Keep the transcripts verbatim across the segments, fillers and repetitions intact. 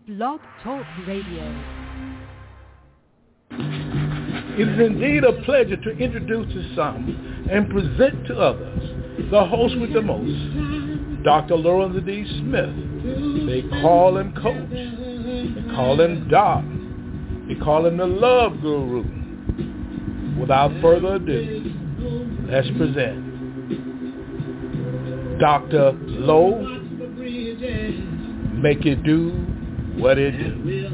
Blog Talk Radio. It is indeed a pleasure to introduce to some and present to others the host with the most, Doctor Lorenzo D. Smith. They call him Coach. They call him Doc. They call him the Love Guru. Without further ado, let's present Doctor Low. Make it do what it do.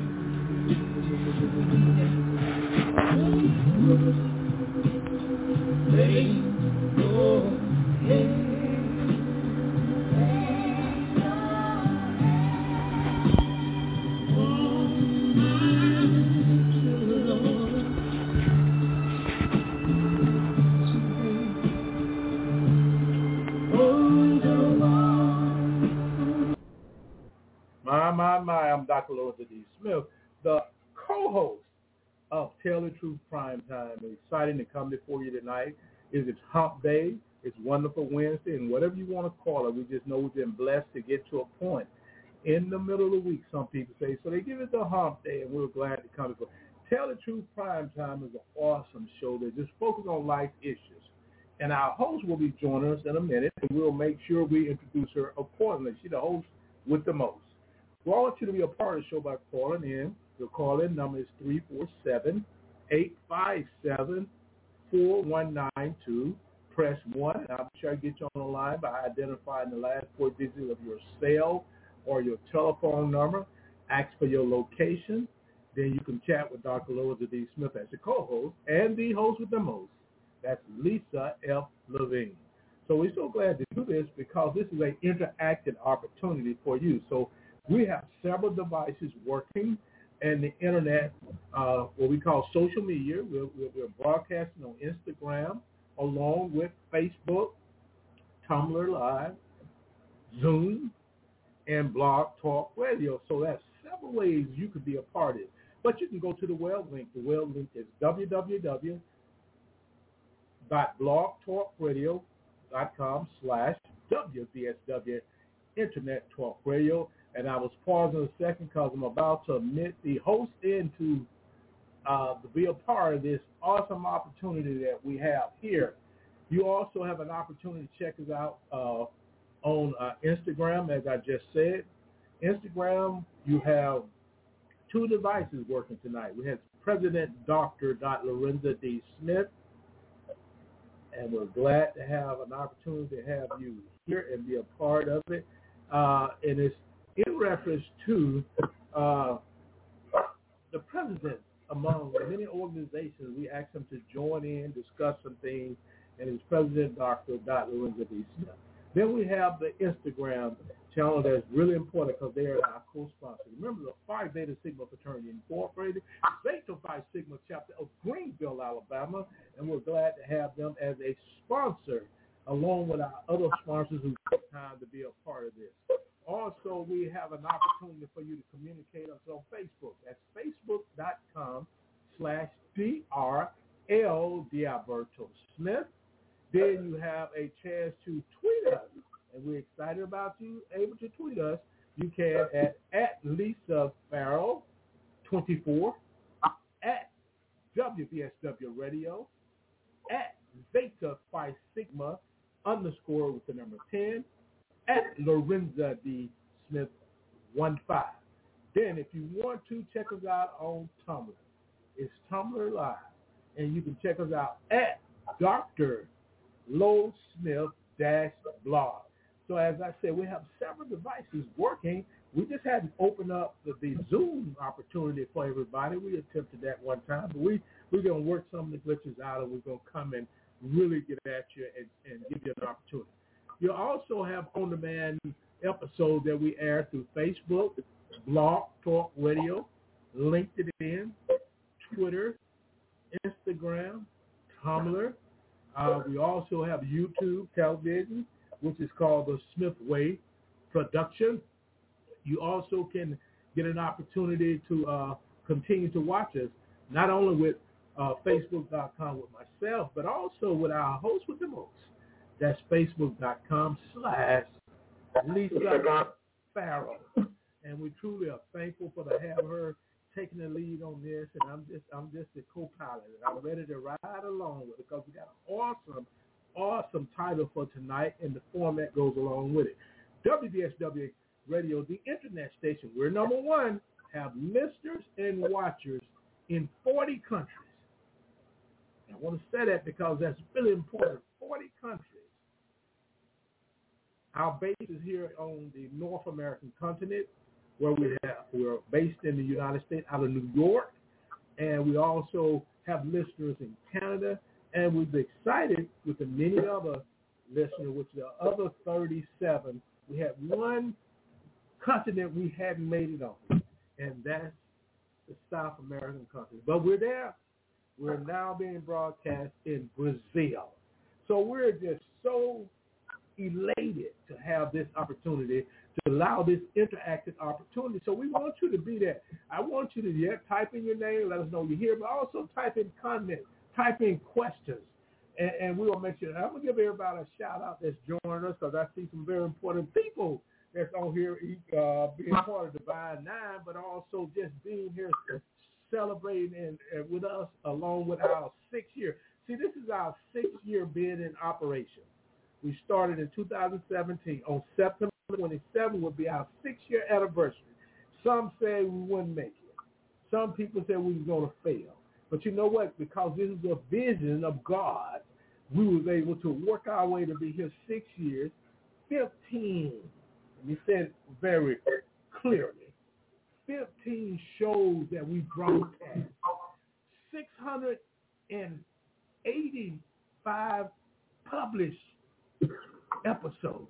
My, my, my, I'm Doctor Lorenzo D. Smith, the co-host of Tell the Truth Prime Time. I'm excited to come before you tonight. It is Hump Day. It's Wonderful Wednesday, and whatever you want to call it, we just know we've been blessed to get to a point in the middle of the week, some people say. So they give it the Hump Day, and we're glad to come before. Tell the Truth Prime Time is an awesome show that just focuses on life issues. And our host will be joining us in a minute, and we'll make sure we introduce her accordingly. She's the host with the most. We want you to be a part of the show by calling in. Your call-in number is three four seven, eight five seven, four one nine two. Press one, and I'll try to get you on the line by identifying the last four digits of your cell or your telephone number. Ask for your location. Then you can chat with Doctor Lorenzo D. Smith as the co-host and the host with the most. That's Lisa F. Levine. So we're so glad to do this because this is an interactive opportunity for you. So we have several devices working, and the internet, uh, what we call social media. We're, we're, we're broadcasting on Instagram, along with Facebook, Tumblr Live, Zoom, and Blog Talk Radio. So that's several ways you could be a part of it. But you can go to the web link. The web link is w w w dot blog talk radio dot com slash W B S W Internet Talk Radio. And I was pausing a second because I'm about to admit the host into uh, to be a part of this awesome opportunity that we have here. You also have an opportunity to check us out uh, on uh, Instagram, as I just said. Instagram, you have two devices working tonight. We have President Doctor Lorenzo D. Smith, and we're glad to have an opportunity to have you here and be a part of it. Uh, and it's in reference to uh, the president among the many organizations. We asked him to join in, discuss some things, and it's President Doctor Lorenzo D. Smith. Then we have the Instagram channel that's really important because they are our co-sponsors. Remember the Phi Beta Sigma Fraternity Incorporated, Zeta Phi Sigma chapter of Greenville, Alabama, and we're glad to have them as a sponsor along with our other sponsors who took time to be a part of this. Also, we have an opportunity for you to communicate us on Facebook. That's facebook.com slash D-R-L Diaberto Smith. Then you have a chance to tweet us, and we're excited about you able to tweet us. You can at, at Lisa Farrell twenty-four, at W B S W Radio, at Zeta Phi Sigma underscore with the number ten, at Lorenzo D. Smith one five. Then if you want to check us out on Tumblr, it's Tumblr Live. And you can check us out at Doctor Low Smith dash blog. So as I said, we have several devices working. We just hadn't opened up the, the Zoom opportunity for everybody. We attempted that one time, but we, we're going to work some of the glitches out, and we're going to come and really get at you and, and give you an opportunity. You also have on-demand episodes that we air through Facebook, Blog Talk Radio, LinkedIn, Twitter, Instagram, Tumblr. Uh, we also have YouTube television, which is called the Smith Way Production. You also can get an opportunity to uh, continue to watch us, not only with uh, Facebook dot com with myself, but also with our host with the most. That's Facebook dot com slash Lisa Farrell. and we truly are thankful for to have her taking the lead on this. And I'm just I'm just the co-pilot, and I'm ready to ride along with it because we got an awesome, awesome title for tonight, and the format goes along with it. W D S W Radio, the internet station. We're number one, have listeners and watchers in forty countries. I want to say that because that's really important. forty countries. Our base is here on the North American continent, where we have we're based in the United States out of New York, and we also have listeners in Canada, and we've been excited with the many other listeners, which the other thirty-seven. We had one continent we hadn't made it on, and that's the South American continent. But we're there. We're now being broadcast in Brazil. So we're just so elated to have this opportunity, to allow this interactive opportunity. So we want you to be there. I want you to yeah, type in your name, let us know you're here, but also type in comment, type in questions, and, and we will make sure. I'm going to give everybody a shout out that's joining us because I see some very important people that's on here uh, being part of Divine Nine, but also just being here celebrating and, and with us along with our sixth year. See, this is our sixth year being in operation. We started in two thousand seventeen. On September twenty-seventh will be our six-year anniversary. Some say we wouldn't make it. Some people say we were going to fail. But you know what? Because this is a vision of God, we was able to work our way to be here six years, fifteen. And he said very clearly, fifteen shows that we broadcast, six hundred eighty-five published episodes.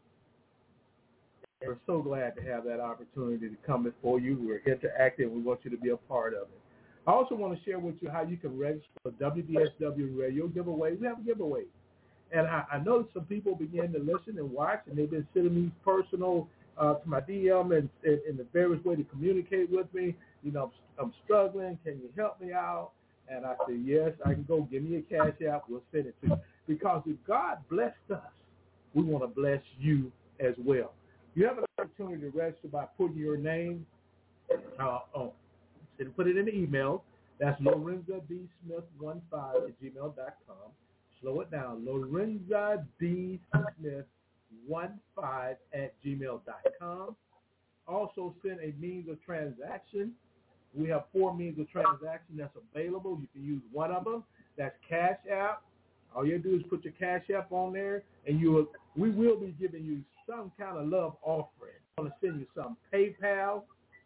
We're so glad to have that opportunity to come before you. We're interactive. We want you to be a part of it. I also want to share with you how you can register for W D S W Radio giveaway. We have a giveaway. And I, I know some people begin to listen and watch, and they've been sending me personal uh, to my D M and in the various way to communicate with me. You know, I'm, I'm struggling. Can you help me out? And I said, yes, I can go. Give me a cash app. We'll send it to you. Because if God blessed us, we want to bless you as well. You have an opportunity to register by putting your name uh, on. So put it in the email. That's Lorenza D. Smith one five at gmail dot com. Slow it down. Lorenza D. Smith one five at gmail dot com. Also send a means of transaction. We have four means of transaction that's available. You can use one of them. That's Cash App. All you do is put your Cash App on there, and you will, we will be giving you some kind of love offering. I'm going to send you some PayPal,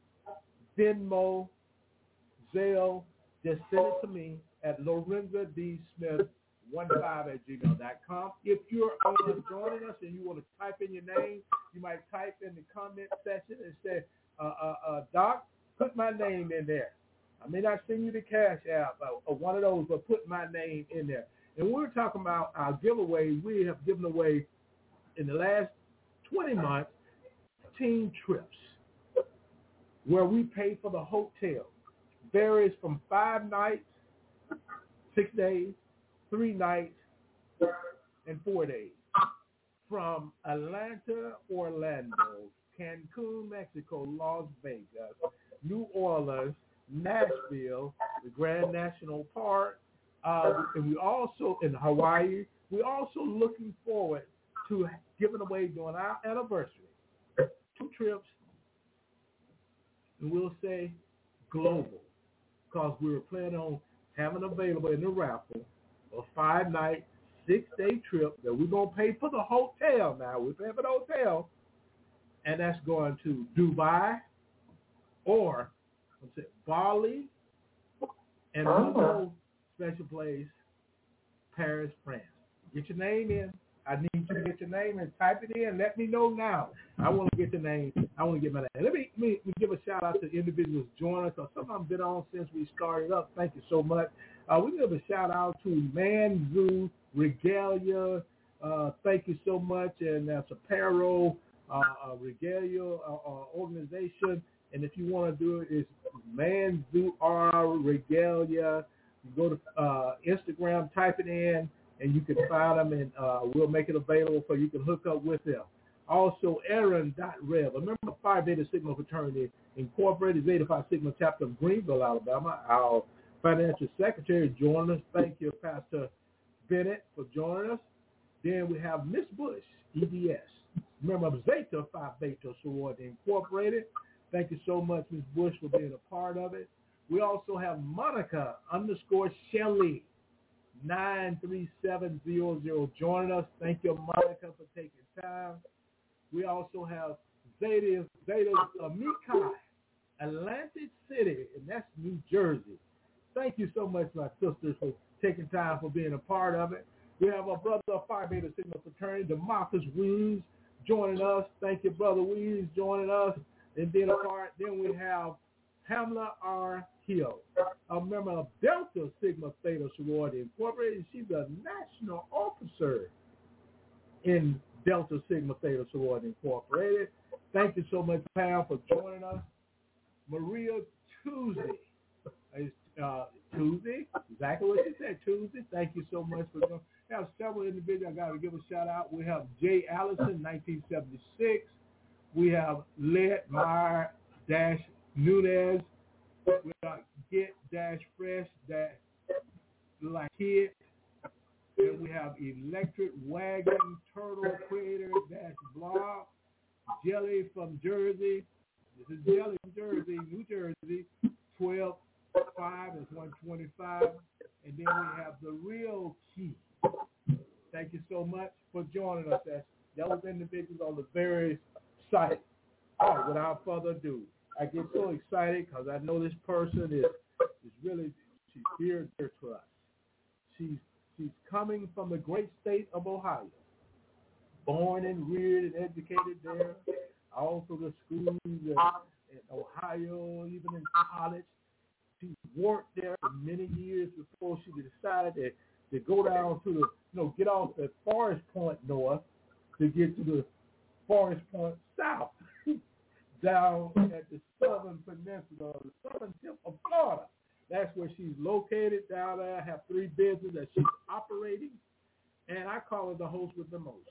Venmo, Zelle. Just send it to me at Lorenza D. Smith one five at gmail dot com. If you're on joining us and you want to type in your name, you might type in the comment section and say, uh, uh, uh, Doc, put my name in there. I may not send you the Cash App or, or one of those, but put my name in there. And we're talking about our giveaway. We have given away in the last twenty months fifteen trips where we pay for the hotel. Varies from five nights, six days, three nights, and four days. From Atlanta, Orlando, Cancun, Mexico, Las Vegas, New Orleans, Nashville, the Grand National Park, uh, and we also, in Hawaii, we're also looking forward to giving away during our anniversary two trips, and we'll say global, because we were planning on having available in the raffle a five-night, six-day trip that we're going to pay for the hotel now. We're paying for the hotel, and that's going to Dubai or what's it, Bali, and one more special place, Paris, France. Get your name in. I need you to get your name and type it in. Let me know now. I want to get the name. I want to get my name. Let me, let me give a shout out to individuals joining us. Some of them been on since we started up. Thank you so much. Uh, we give a shout out to Manzu Regalia. Uh, thank you so much. And that's apparel, uh, uh, Regalia uh, uh, organization. And if you want to do it, it's Manzu R Regalia. You go to uh, Instagram, type it in, and you can find them, and uh, we'll make it available so you can hook up with them. Also, Aaron.Rev. A member of Phi Beta Sigma Fraternity Incorporated, Zeta Phi Sigma Chapter of Greenville, Alabama. Our financial secretary joining us. Thank you, Pastor Bennett, for joining us. Then we have Miss Bush, E D S, member of Zeta Phi Beta Sorority Incorporated. Thank you so much, Miss Bush, for being a part of it. We also have Monica underscore Shelley, nine three seven zero zero, joining us. Thank you, Monica, for taking time. We also have Zeta, Zeta Amikai, Atlantic City, and that's New Jersey. Thank you so much, my sisters, for taking time for being a part of it. We have our brother of Phi Beta Sigma Fraternity, DeMarcus Weeds, joining us. Thank you, Brother Weeds, joining us and being a part. Then we have Pamela R. Hill, a member of Delta Sigma Theta Sorority Incorporated. She's a national officer in Delta Sigma Theta Sorority Incorporated. Thank you so much, Pam, for joining us. Maria Tuesday. Uh, Tuesday, exactly what she said, Tuesday. Thank you so much for joining. We have several individuals I got to give a shout out. We have Jay Allison, nineteen seventy-six. We have Led Meyer Dash Nunez. We got Get Dash Fresh Dash Like Kid. And we have Electric Wagon Turtle Creator Dash Blog. Jelly from Jersey. This is Jelly from Jersey, New Jersey. twelve five is one twenty-five. And then we have The Real Key. Thank you so much for joining us. That's, that was individuals on the various sites. All right, without further ado, I get so excited because I know this person is is really, she's dear, dear to us. She's she's coming from the great state of Ohio, born and reared and educated there, all through the schools in, in Ohio, even in college. She worked there for many years before she decided to, to go down to the, you know, get off at Forest Point North to get to the Forest Point South, down at the southern peninsula, the southern tip of Florida. That's where she's located down there. I have three businesses that she's operating, and I call her the host with the most.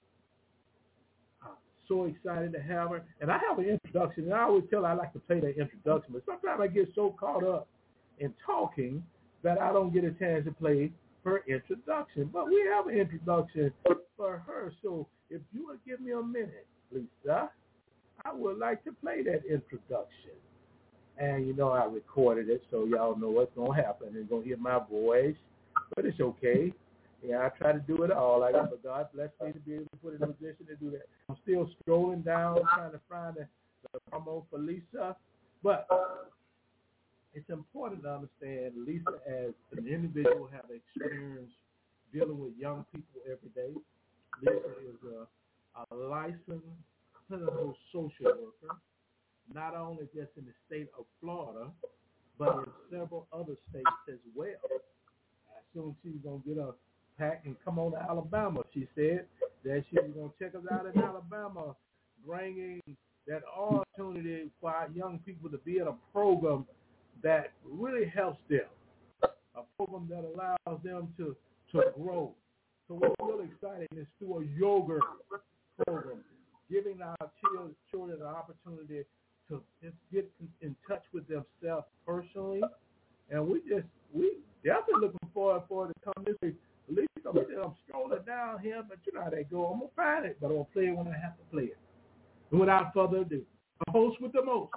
I'm so excited to have her. And I have an introduction, and I always tell her I like to play that introduction, but sometimes I get so caught up in talking that I don't get a chance to play her introduction. But we have an introduction for her, so if you would give me a minute, Lisa, I would like to play that introduction. And, you know, I recorded it, so y'all know what's going to happen. You're going to hear my voice, but it's okay. Yeah, I try to do it all. I got, but God bless me to be able to put in a position to do that. I'm still scrolling down, trying to find the, the promo for Lisa. But it's important to understand Lisa as an individual have experience dealing with young people every day. Lisa is a, a licensed clinical social worker, not only just in the state of Florida, but in several other states as well. As soon as she's going to get a pack and come on to Alabama, she said that she was going to check us out in Alabama, bringing that opportunity for our young people to be in a program that really helps them, a program that allows them to, to grow. So we're really excited. It's through a yoga program, giving our children, children an opportunity to just get in touch with themselves personally. And we just, we definitely looking forward for it to come this week. At least I'm, I'm strolling down here, but you know how they go. I'm going to find it, but I'm going to play it when I have to play it. And without further ado, the host with the most,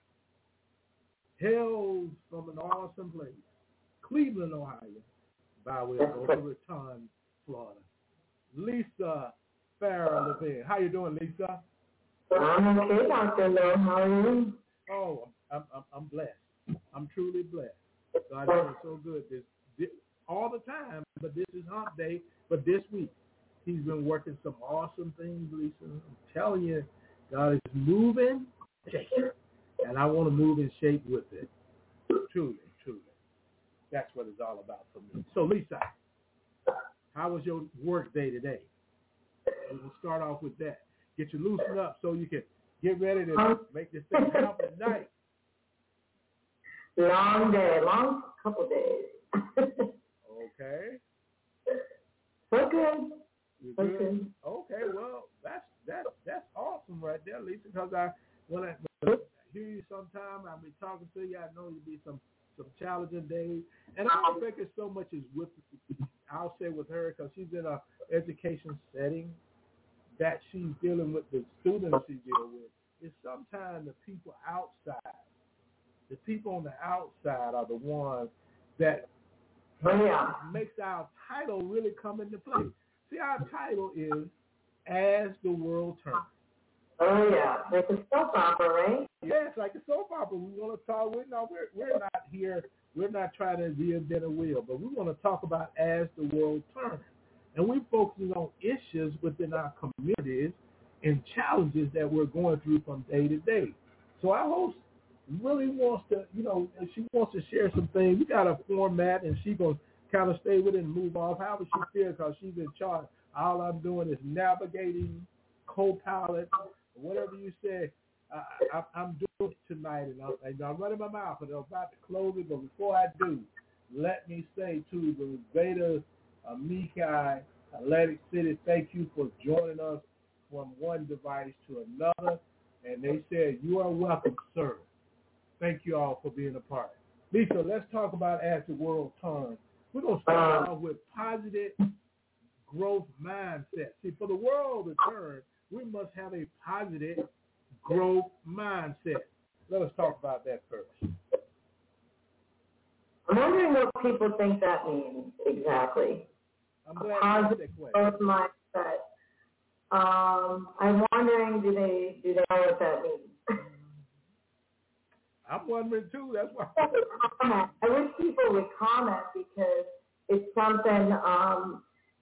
hails from an awesome place, Cleveland, Ohio, by way of Boca Raton, Florida, Lisa Farrell Levin. How you doing, Lisa? I'm okay, Doctor Lowe. How are you? Oh, I'm, I'm, I'm blessed. I'm truly blessed. God has been so good this, this all the time, but this is hump day. But this week, he's been working some awesome things, Lisa. I'm telling you, God is moving, shaking, and I want to move and shake with it. Truly, truly. That's what it's all about for me. So, Lisa, how was your work day today? We'll start off with that. Get you loosened up so you can get ready to make this thing happen at night. Long day, long couple days. Okay. We're good. You're We're good? good. Okay, well, that's That that's awesome right there, Lisa. Because I when I, when I hear you sometime, I'll be talking to you. I know you'll be some some challenging days, and I don't think it's so much as with I'll say with her because she's in a education setting that she's dealing with the students she's dealing with. It's sometimes the people outside, the people on the outside are the ones that Oh, yeah. makes our title really come into play. See, our title is As the World Turns. Oh, yeah. It's a soap opera, right? Yeah, it's like a soap opera. We want to talk. We're, no, we're, we're not here. We're not trying to reinvent a wheel, but we want to talk about As the World Turns. And we're focusing on issues within our communities and challenges that we're going through from day to day. So our host really wants to, you know, she wants to share some things. We got a format, and she's going to kind of stay with it and move off. However she feels, because she's in charge. All I'm doing is navigating, co-pilot, whatever you say. I, I, I'm doing it tonight, and, I, and I'm running my mouth, and I'm about to close it. But before I do, let me say to the Zeta Amici Atlantic City, thank you for joining us from one device to another. And they said, you are welcome, sir. Thank you all for being a part. Lisa, let's talk about As the World Turns. We're going to start off with positive growth mindset. See, for the world to turn, we must have a positive growth mindset. Let us talk about that first. I'm wondering what people think that means exactly. I'm glad positive you asked that growth mindset. Um, I'm wondering, do they do they know what that means? I'm wondering too. That's why. I wish people would comment because it's something um,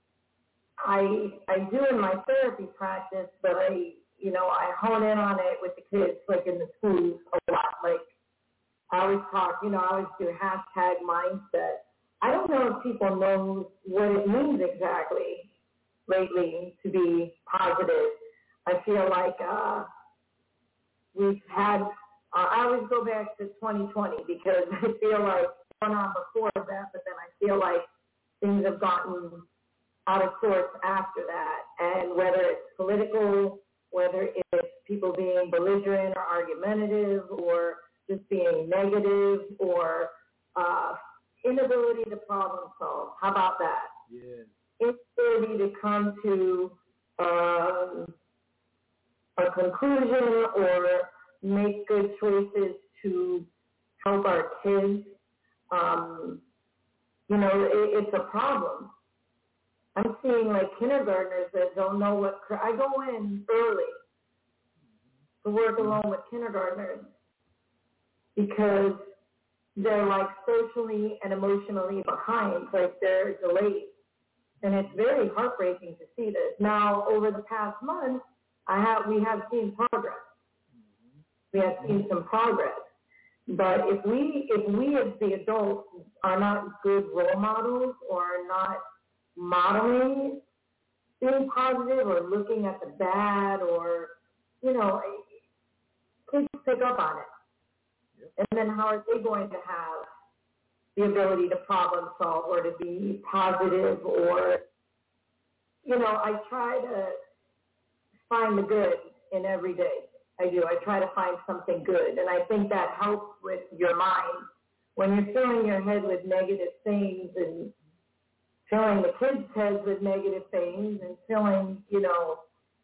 I I do in my therapy practice, but I you know I hone in on it with the kids, like in the schools a lot. Like I always talk, you know, I always do hashtag mindset. I don't know if people know what it means exactly lately to be positive. I feel like uh, we've had. Uh, I always go back to twenty twenty because I feel like going on before that, but then I feel like things have gotten out of sorts after that. And whether it's political, whether it's people being belligerent or argumentative or just being negative or uh, inability to problem solve. How about that? Yeah. Inability to come to um, a conclusion or make good choices to help our kids. Um, you know, it, it's a problem. I'm seeing like kindergartners that don't know what, I go in early to work alone with kindergartners because they're like socially and emotionally behind, like they're delayed. And it's very heartbreaking to see this. Now, over the past month, I have we have seen progress. We have seen some progress. But if we if we as the adults are not good role models or are not modeling being positive or looking at the bad or, you know, kids pick up on it. Yep. And then how are they going to have the ability to problem solve or to be positive or, you know, I try to find the good in every day. I do. I try to find something good. And I think that helps with your mind. When you're filling your head with negative things and filling the kids' heads with negative things and filling, you know,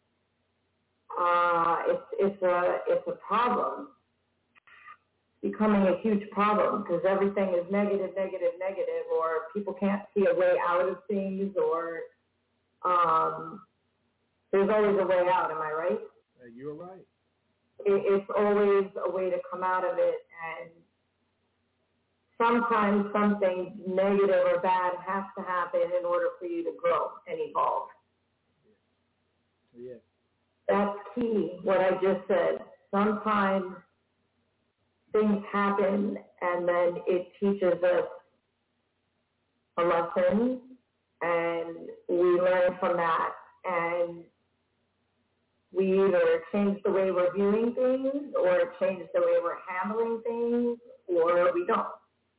uh, it's, it's, a, it's a problem. Becoming a huge problem because everything is negative, negative, negative, or people can't see a way out of things, or um, there's always a way out. Am I right? Uh, you're right. It, it's always a way to come out of it, and sometimes something negative or bad has to happen in order for you to grow and evolve. Yeah. That's key, what I just said. Sometimes things happen, and then it teaches us a lesson, and we learn from that, and we either change the way we're viewing things, or change the way we're handling things, or we don't.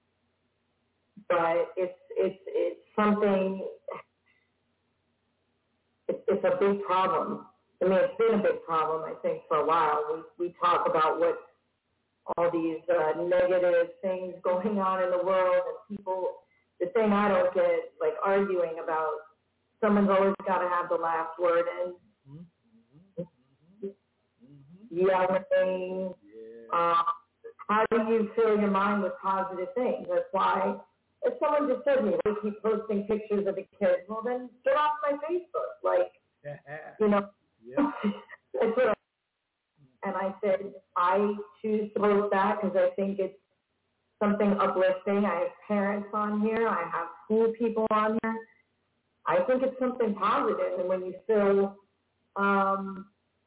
But it's it's it's something. It's, it's a big problem I mean, it's been a big problem, I think, for a while. We we talk about what all these uh, negative things going on in the world, and people, the thing I don't get, like arguing about, someone's always got to have the last word, and Mm-hmm. Mm-hmm. yelling. Yeah. Uh, how do you fill your mind with positive things? That's why, if someone just said to me, they keep posting pictures of the kids, well then get off my Facebook. Like, you know, Yeah. that's what I, and I said, I choose to post that because I think it's something uplifting. I have parents on here. I have school people on here. I think it's something positive, and when you fill, um,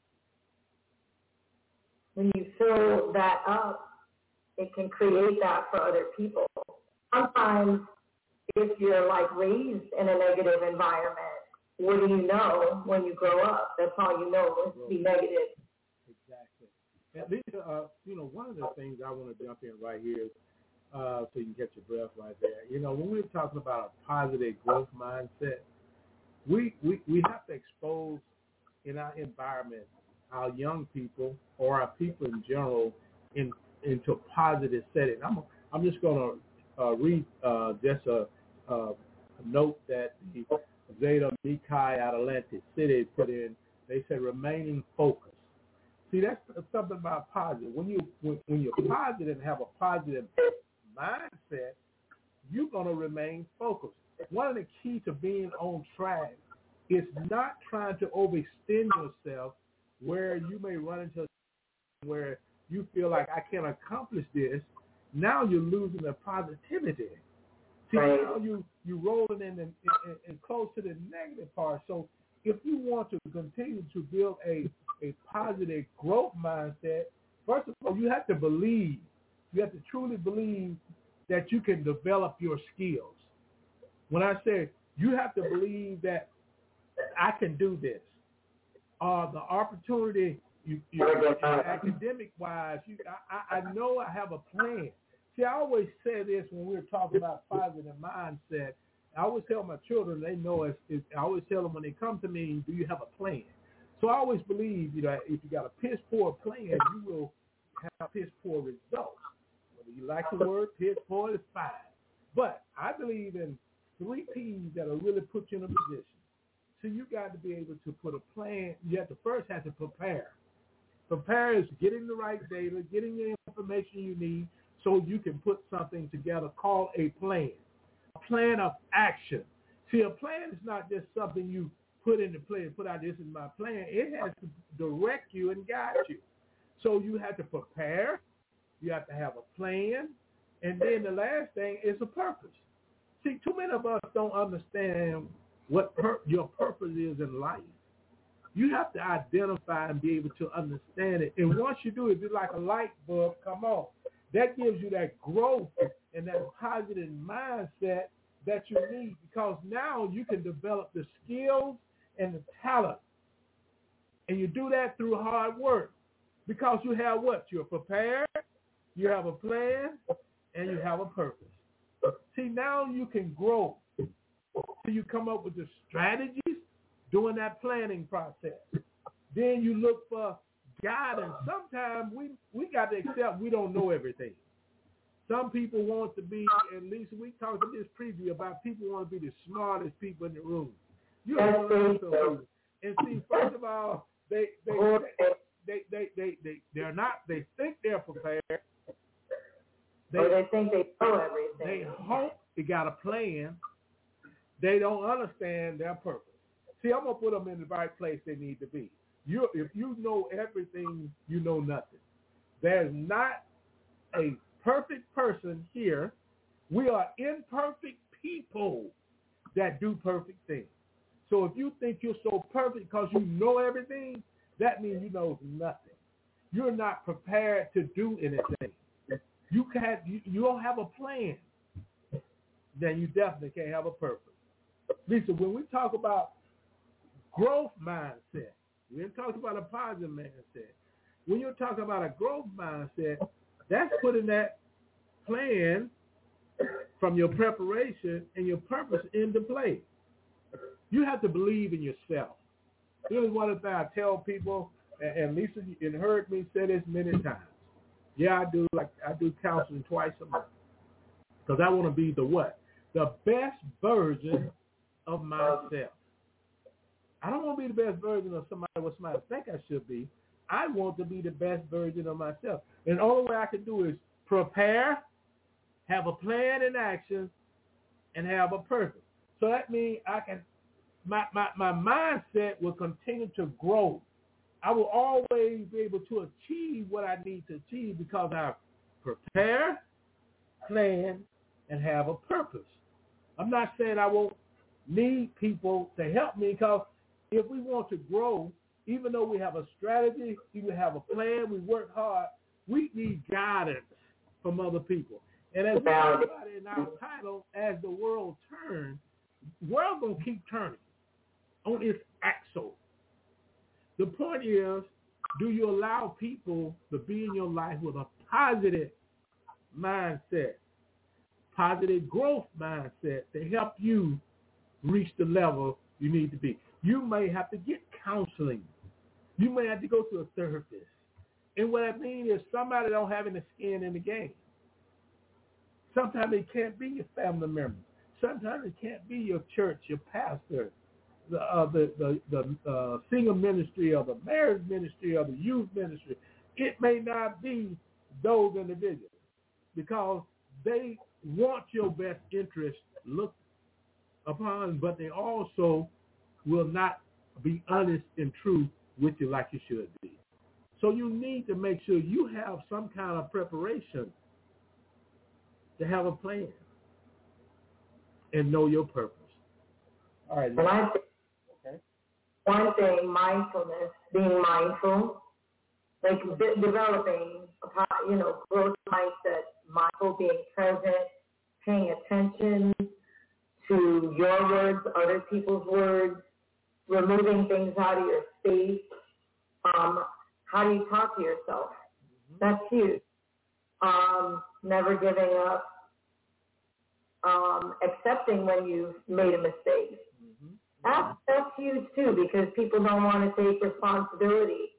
when you fill that up, it can create that for other people. Sometimes if you're like raised in a negative environment, what do you know when you grow up? That's all you know is to be negative. Exactly. And these are, uh, you know, one of the things I want to jump in right here, uh, so you can catch your breath right there. You know, when we're talking about a positive growth mindset, we, we, we have to expose in our environment our young people or our people in general in into a positive setting. I'm I'm just going to uh, read uh, just a, a, a note that the Zeta Mikai at Atlantic City put in. They said remaining focused. See, that's something about positive. When you when, when you're positive and have a positive mindset, you're going to remain focused. One of the keys to being on track is not trying to overextend yourself where you may run into where you feel like I can't accomplish this. Now you're losing the positivity. See, right. now you you rolling in and, and, and close to the negative part. So if you want to continue to build a, a positive growth mindset, first of all, you have to believe. You have to truly believe that you can develop your skills. When I say you have to believe that I can do this, uh, the opportunity, you, you, academic-wise, you, I, I know I have a plan. See, I always say this when we're talking about positive mindset. I always tell my children, they know it. it I always tell them when they come to me, do you have a plan? So I always believe, you know, if you got a piss poor plan, you will have piss poor results. Whether you like the word piss poor is fine. But I believe in three P's that will really put you in a position. So you got to be able to put a plan. You have to first have to prepare. Prepare is getting the right data, getting the information you need so you can put something together called a plan. A plan of action. See, a plan is not just something you put into play and put out, this is my plan. It has to direct you and guide you. So you have to prepare. You have to have a plan. And then the last thing is a purpose. See, too many of us don't understand what per- your purpose is in life. You have to identify and be able to understand it. And once you do it, it's like a light bulb come on. That gives you that growth and that positive mindset that you need, because now you can develop the skills and the talent. And you do that through hard work because you have what? You're prepared, you have a plan, and you have a purpose. See, now you can grow. So you come up with the strategies during that planning process. Then you look for guidance. Sometimes we, we got to accept we don't know everything. Some people want to be, at least we talked in this preview about people want to be the smartest people in the room. You don't know people. And see, first of all, they they they they they they they're not. They think they're prepared. They, or they think they know everything. They hope they got a plan. They don't understand their purpose. See, I'm gonna put them in the right place they need to be. You, if you know everything, you know nothing. There's not a perfect person here. We are imperfect people that do perfect things. So if you think you're so perfect because you know everything, that means you know nothing. You're not prepared to do anything. You can't. You, you don't have a plan. Then you definitely can't have a purpose. Lisa, when we talk about growth mindset, we didn't talk about a positive mindset. When you're talking about a growth mindset, that's putting that plan from your preparation and your purpose into play. You have to believe in yourself. Here's one of the things I tell people, and, and Lisa, you heard me say this many times. Yeah, I do like I do counseling twice a month because I want to be the what? The best version of myself. I don't want to be the best version of somebody what somebody think I should be. I want to be the best version of myself. And the only way I can do is prepare, have a plan in action, and have a purpose. So that means I can, my, my, my mindset will continue to grow. I will always be able to achieve what I need to achieve because I prepare, plan, and have a purpose. I'm not saying I won't need people to help me because if we want to grow, even though we have a strategy, even have a plan, we work hard, we need guidance from other people. And as we talk about in our title, as the world turns, the world going to keep turning on its axle. The point is, do you allow people to be in your life with a positive mindset, positive growth mindset to help you reach the level you need to be? You may have to get counseling. You may have to go to a therapist. And what I mean is somebody don't have any skin in the game. Sometimes it can't be your family member. Sometimes it can't be your church, your pastor, the uh, the the, the uh, single ministry or the marriage ministry or the youth ministry. It may not be those individuals because they want your best interest looked upon, but they also will not be honest and true with you like you should be. So you need to make sure you have some kind of preparation to have a plan and know your purpose. All right. And I think okay. one thing, mindfulness, being mindful, like de- developing, a, you know, growth mindset, mindful, being present, paying attention to your words, other people's words, removing things out of your space. Um, how do you talk to yourself? Mm-hmm. That's huge. Um, never giving up. Um, accepting when you've made a mistake. Mm-hmm. That's, that's huge too because people don't want to take responsibility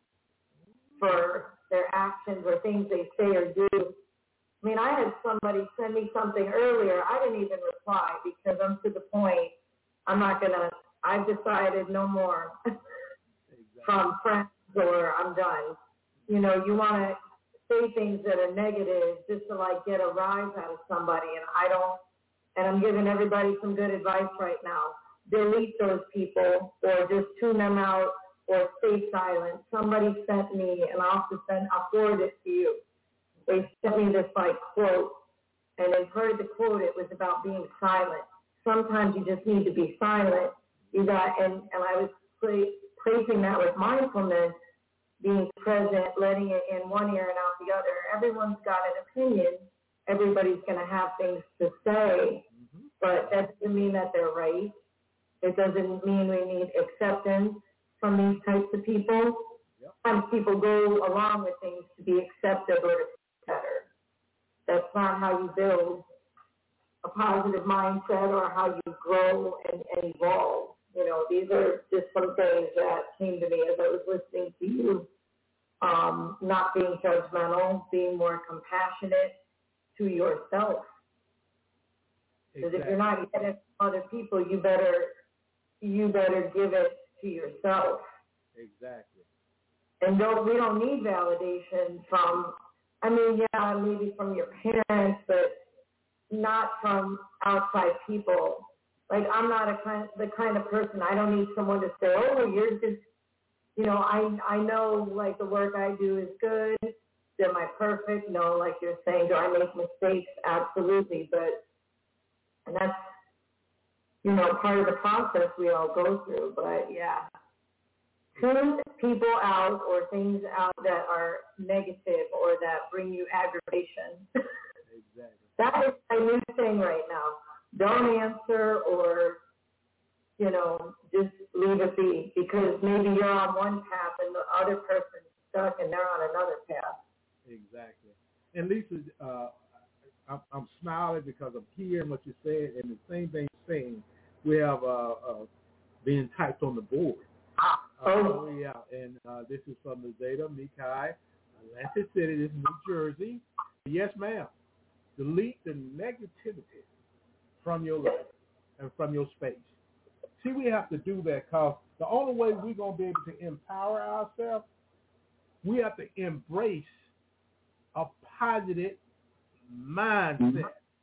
for their actions or things they say or do. I mean, I had somebody send me something earlier. I didn't even reply because I'm to the point. I'm not going to, I've decided no more exactly. from friends or I'm done. You know, you want to say things that are negative just to like get a rise out of somebody. And I don't, and I'm giving everybody some good advice right now. Delete those people or just tune them out or stay silent. Somebody sent me, and I'll have to send, I'll forward it to you. They sent me this like quote, and in part of the quote, it was about being silent. Sometimes you just need to be silent. You got, and, and I was pra- praising that with mindfulness, being present, letting it in one ear and out the other. Everyone's got an opinion. Everybody's going to have things to say, mm-hmm. but that doesn't mean that they're right. It doesn't mean we need acceptance from these types of people. Yep. Sometimes people go along with things to be accepted or to be better. That's not how you build a positive mindset or how you grow and, and evolve. You know, these are just some things that came to me as I was listening to you. Um, not being judgmental, being more compassionate to yourself. Because exactly. if you're not getting it from other people, you better you better give it to yourself. Exactly. And don't we don't need validation from. I mean, yeah, maybe from your parents, but not from outside people. Like, I'm not a kind, the kind of person, I don't need someone to say, oh, you're just, you know, I I know, like, the work I do is good. Am I perfect? No, like you're saying, do I make mistakes? Absolutely. But, and that's, you know, part of the process we all go through. But, yeah. Tune people out or things out that are negative or that bring you aggravation. Exactly. That is a new thing right now. Don't answer or, you know, just leave it be because maybe you're on one path and the other person's stuck and they're on another path. Exactly. And Lisa, uh, I'm, I'm smiling because I'm hearing what you said, and the same thing you're saying, we have uh, uh, being typed on the board. Uh, oh, yeah. And uh, this is from the Zeta Mikai, Atlantic City. This is New Jersey. Yes, ma'am. Delete the negativity from your life and from your space. See, we have to do that because the only way we're going to be able to empower ourselves, we have to embrace a positive mindset.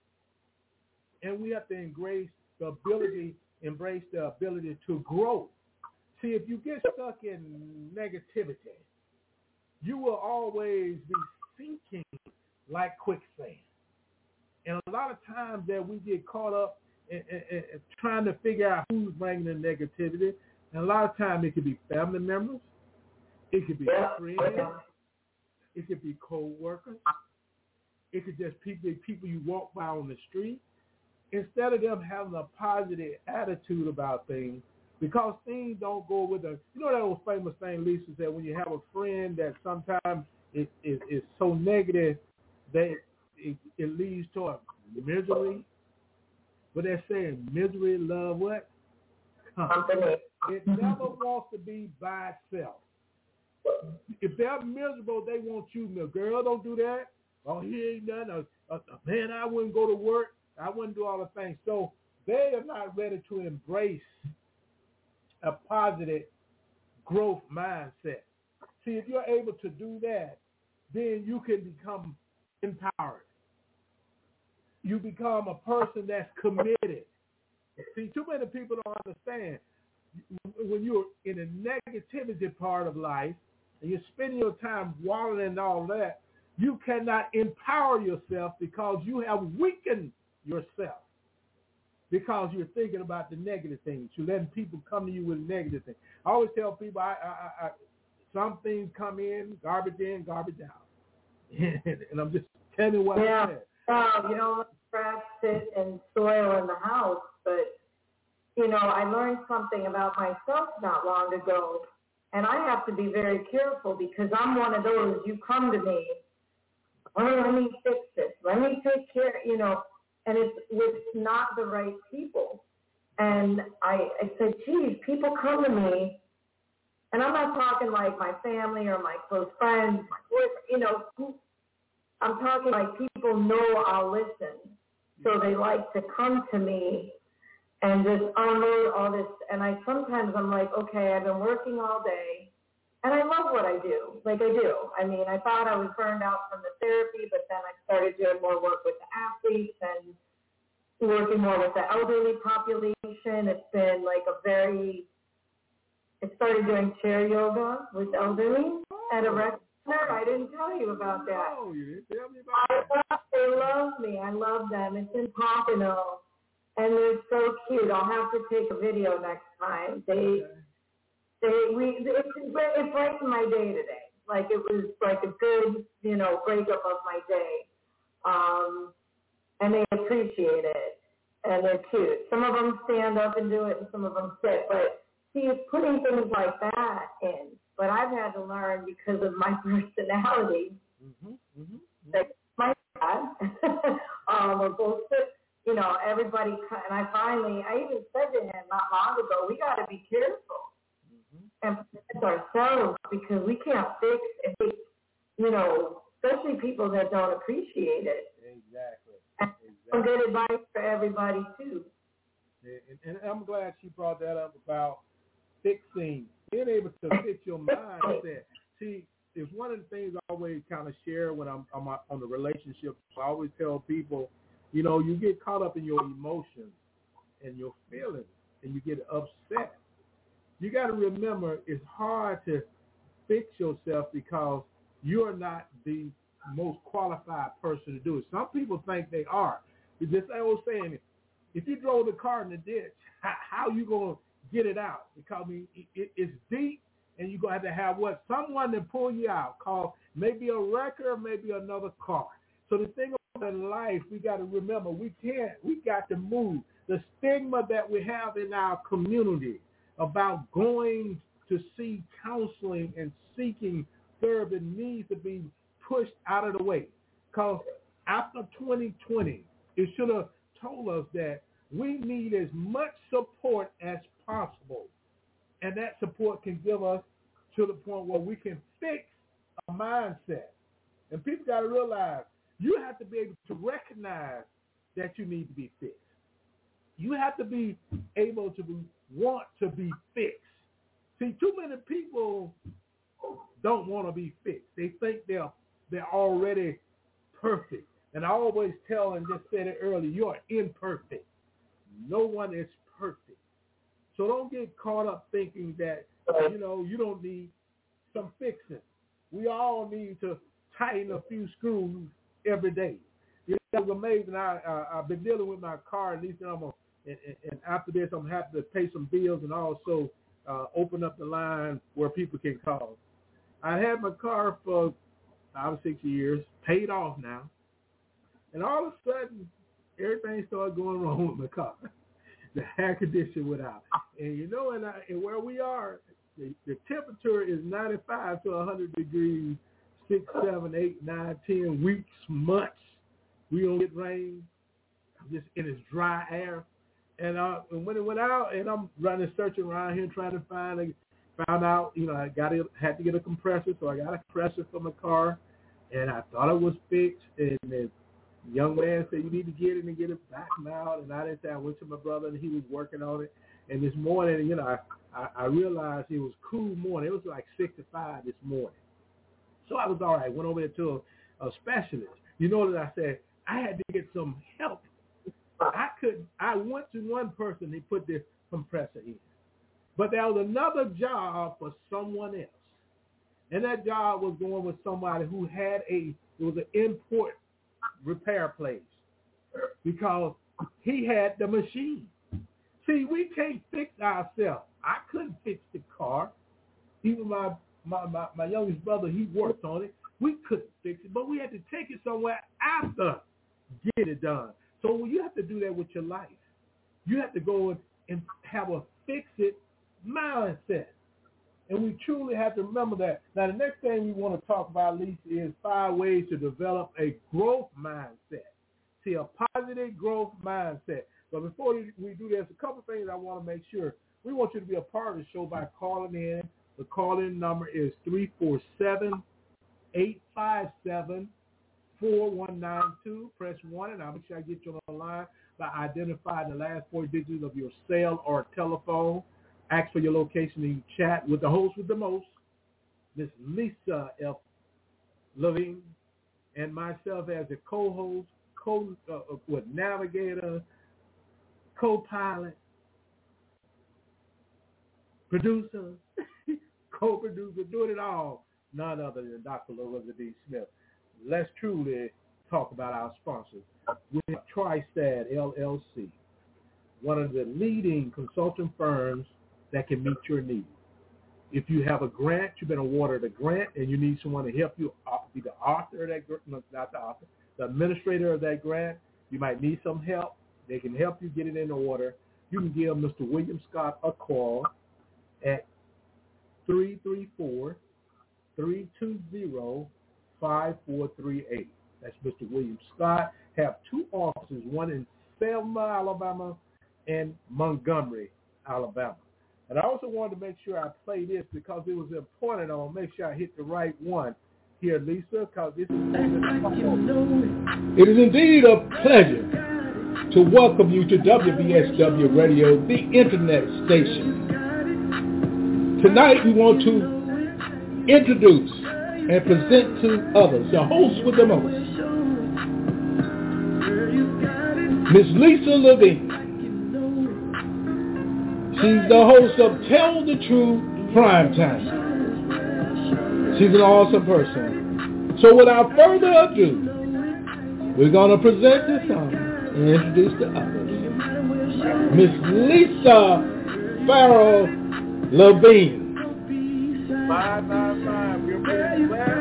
And we have to embrace the ability, embrace the ability to grow. See, if you get stuck in negativity, you will always be sinking like quicksand. And a lot of times that we get caught up in, in, in trying to figure out who's bringing the negativity. And a lot of times it could be family members. It could be friends. It could be co-workers. It could just people, people you walk by on the street. Instead of them having a positive attitude about things, because things don't go with them. You know that old famous thing Lisa said, when you have a friend that sometimes is, is, is so negative that it, it leads to a misery. But they're saying misery, love, what? Huh. It never wants to be by itself. If they're miserable, they want you. No, girl, don't do that. Oh, he ain't nothing. Uh, uh, man, I wouldn't go to work. I wouldn't do all the things. So they are not ready to embrace a positive growth mindset. See, if you're able to do that, then you can become empowered. You become a person that's committed. See, too many people don't understand. When you're in a negativity part of life and you're spending your time wallowing in all that, you cannot empower yourself because you have weakened yourself because you're thinking about the negative things. You're letting people come to you with negative things. I always tell people, I, I, I, some things come in, garbage in, garbage out. And I'm just telling you what yeah. I said. Uh, you don't let trash sit and soil in the house, but, you know, I learned something about myself not long ago, and I have to be very careful because I'm one of those, you come to me, oh, let me fix this, let me take care, you know, and it's with not the right people. And I, I said, geez, people come to me, and I'm not talking like my family or my close friends, my boyfriend, you know, I'm talking like people know I'll listen. So they like to come to me and just unload all this. And I sometimes I'm like, okay, I've been working all day, and I love what I do. Like I do. I mean, I thought I was burned out from the therapy, but then I started doing more work with the athletes and working more with the elderly population. It's been like a very, I started doing chair yoga with elderly at a restaurant. I didn't tell you about that. No, you didn't tell me about that. Love, they love me. I love them. It's in Pompano, and they're so cute. I'll have to take a video next time. They, Okay. they, we, it's, it brightened my day today. Like it was like a good, you know, breakup of my day. Um, and they appreciate it, and they're cute. Some of them stand up and do it, and some of them sit. But see, it's putting things like that in. But I've had to learn because of my personality. Mm-hmm, mm-hmm, mm-hmm. That my dad, um, we're both, you know, everybody, and I finally, I even said to him not long ago, we got to be careful mm-hmm. and protect ourselves because we can't fix it, you know, especially people that don't appreciate it. Exactly. And exactly. some good advice for everybody, too. And, and I'm glad she brought that up about fixing, being able to fix your mindset. See, it's one of the things I always kind of share when I'm, I'm on the relationship. I always tell people, you know, you get caught up in your emotions and your feelings and you get upset. You got to remember it's hard to fix yourself because you're not the most qualified person to do it. Some people think they are. It's just that old saying, if you drove the car in the ditch, how, how you going to get it out? Because I mean, it, it's deep, and you're going to have to have what? Someone to pull you out, called maybe a wrecker, maybe another car. So the thing about in life, we got to remember, we can't, we got to move. The stigma that we have in our community about going to see counseling and seeking therapy needs to be pushed out of the way. Because after twenty twenty, it should have told us that we need as much support as possible And that support can give us to the point where we can fix a mindset. And people got to realize you have to be able to recognize that you need to be fixed. You have to be able to be, want to be fixed. See, too many people don't want to be fixed. They think they're they're already perfect. And I always tell, and just said it earlier, you are imperfect. No one is perfect. So don't get caught up thinking that, you know, you don't need some fixing. We all need to tighten a few screws every day. It was amazing. I, I, I've been dealing with my car, at least I'm a, and, and after this, I'm happy to pay some bills and also uh, open up the line where people can call. I had my car for five or six years, paid off now, and all of a sudden, everything started going wrong with my car. The air conditioner went out. And you know, and, I, and where we are, the, the temperature is ninety-five to one hundred degrees, six, seven, eight, nine, ten weeks, months. We don't get rain. I'm just in this dry air. And, uh, and when it went out, and I'm running, searching around here, trying to find, a, found out, you know, I got to, had to get a compressor, so I got a compressor for my car, and I thought it was fixed. And the young man said, you need to get it and get it back out. And I didn't say, I went to my brother, and he was working on it. And this morning, you know, I, I, I realized it was cool morning. It was like sixty-five this morning. So I was all right. Went over there to a, a specialist. You know that I said, I had to get some help. I couldn't. I went to one person, they put this compressor in. But there was another job for someone else. And that job was going with somebody who had a, it was an import repair place because he had the machine. See, we can't fix ourselves. I couldn't fix the car. Even my, my, my, my youngest brother, he worked on it. We couldn't fix it, but we had to take it somewhere after get it done. So you have to do that with your life. You have to go and have a fix-it mindset. And we truly have to remember that. Now, the next thing we want to talk about, Lisa, is five ways to develop a growth mindset. See, a positive growth mindset. But before we do this, a couple things I want to make sure. We want you to be a part of the show by calling in. The call-in number is three four seven, eight five seven, four one nine two. Press one, and I'll make sure I get you on the line by identifying the last four digits of your cell or telephone. Ask for your location and you chat with the host with the most, Miss Lisa F. Levine, and myself as a co-host, co uh, with navigator, co-pilot, producer, co-producer, doing it all, none other than Doctor Lorenzo D. Smith. Let's truly talk about our sponsors. We have TriStat L L C, one of the leading consulting firms that can meet your needs. If you have a grant, you've been awarded a grant, and you need someone to help you be the author of that grant, no, not the author, the administrator of that grant, you might need some help. They can help you get it in order. You can give Mister William Scott a call at three three four, three two zero, five four three eight. That's Mister William Scott. Have two offices, one in Selma, Alabama, and Montgomery, Alabama. And I also wanted to make sure I play this because it was important. I want to make sure I hit the right one here, Lisa, because this is... It is indeed a pleasure to welcome you to W B S W Radio, the internet station. Tonight we want to introduce and present to others the host with the most, Miss Lisa Levine. She's the host of Tell the Truth Primetime. She's an awesome person. So without further ado, we're going to present this song and introduce the others. Miss Lisa Farrell Levine. Fine, fine, fine. We're very glad.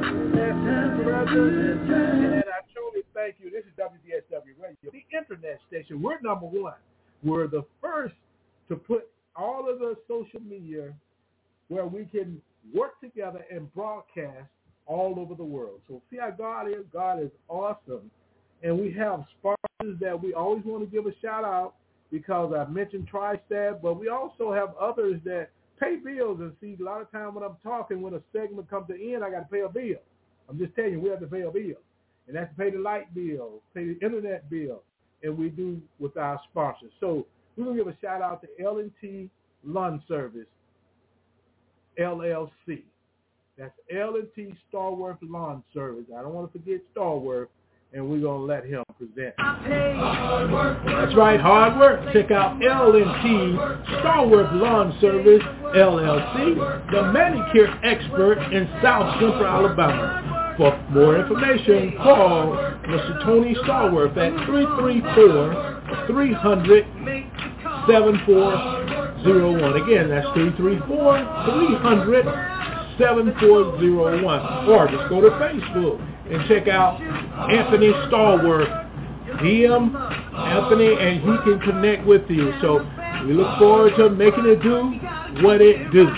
And I truly thank you. This is W B S W Radio, the internet station. We're number one. We're the first to put all of the social media where we can work together and broadcast all over the world. So see how God is. God is awesome. And we have sponsors that we always want to give a shout out because I mentioned TriStat, but we also have others that pay bills. And see, a lot of time when I'm talking, when a segment comes to end, I got to pay a bill. I'm just telling you, we have to pay a bill. And that's to pay the light bill, pay the internet bill, and we do with our sponsors. So we're going to give a shout-out to L and T Lawn Service, L L C. That's L and T Starworth Lawn Service. I don't want to forget Starworth, and we're going to let him present. That's right, hard work. Check out L and T Starworth Lawn Service, L L C, the manicure expert in South Central Alabama. For more information, call Mister Tony Starworth at three three four, three hundred, seven four zero one. Again, that's three three four, three hundred, seven four zero one. Or just go to Facebook and check out Anthony Starworth. D M Anthony and he can connect with you. So we look forward to making it do what it do.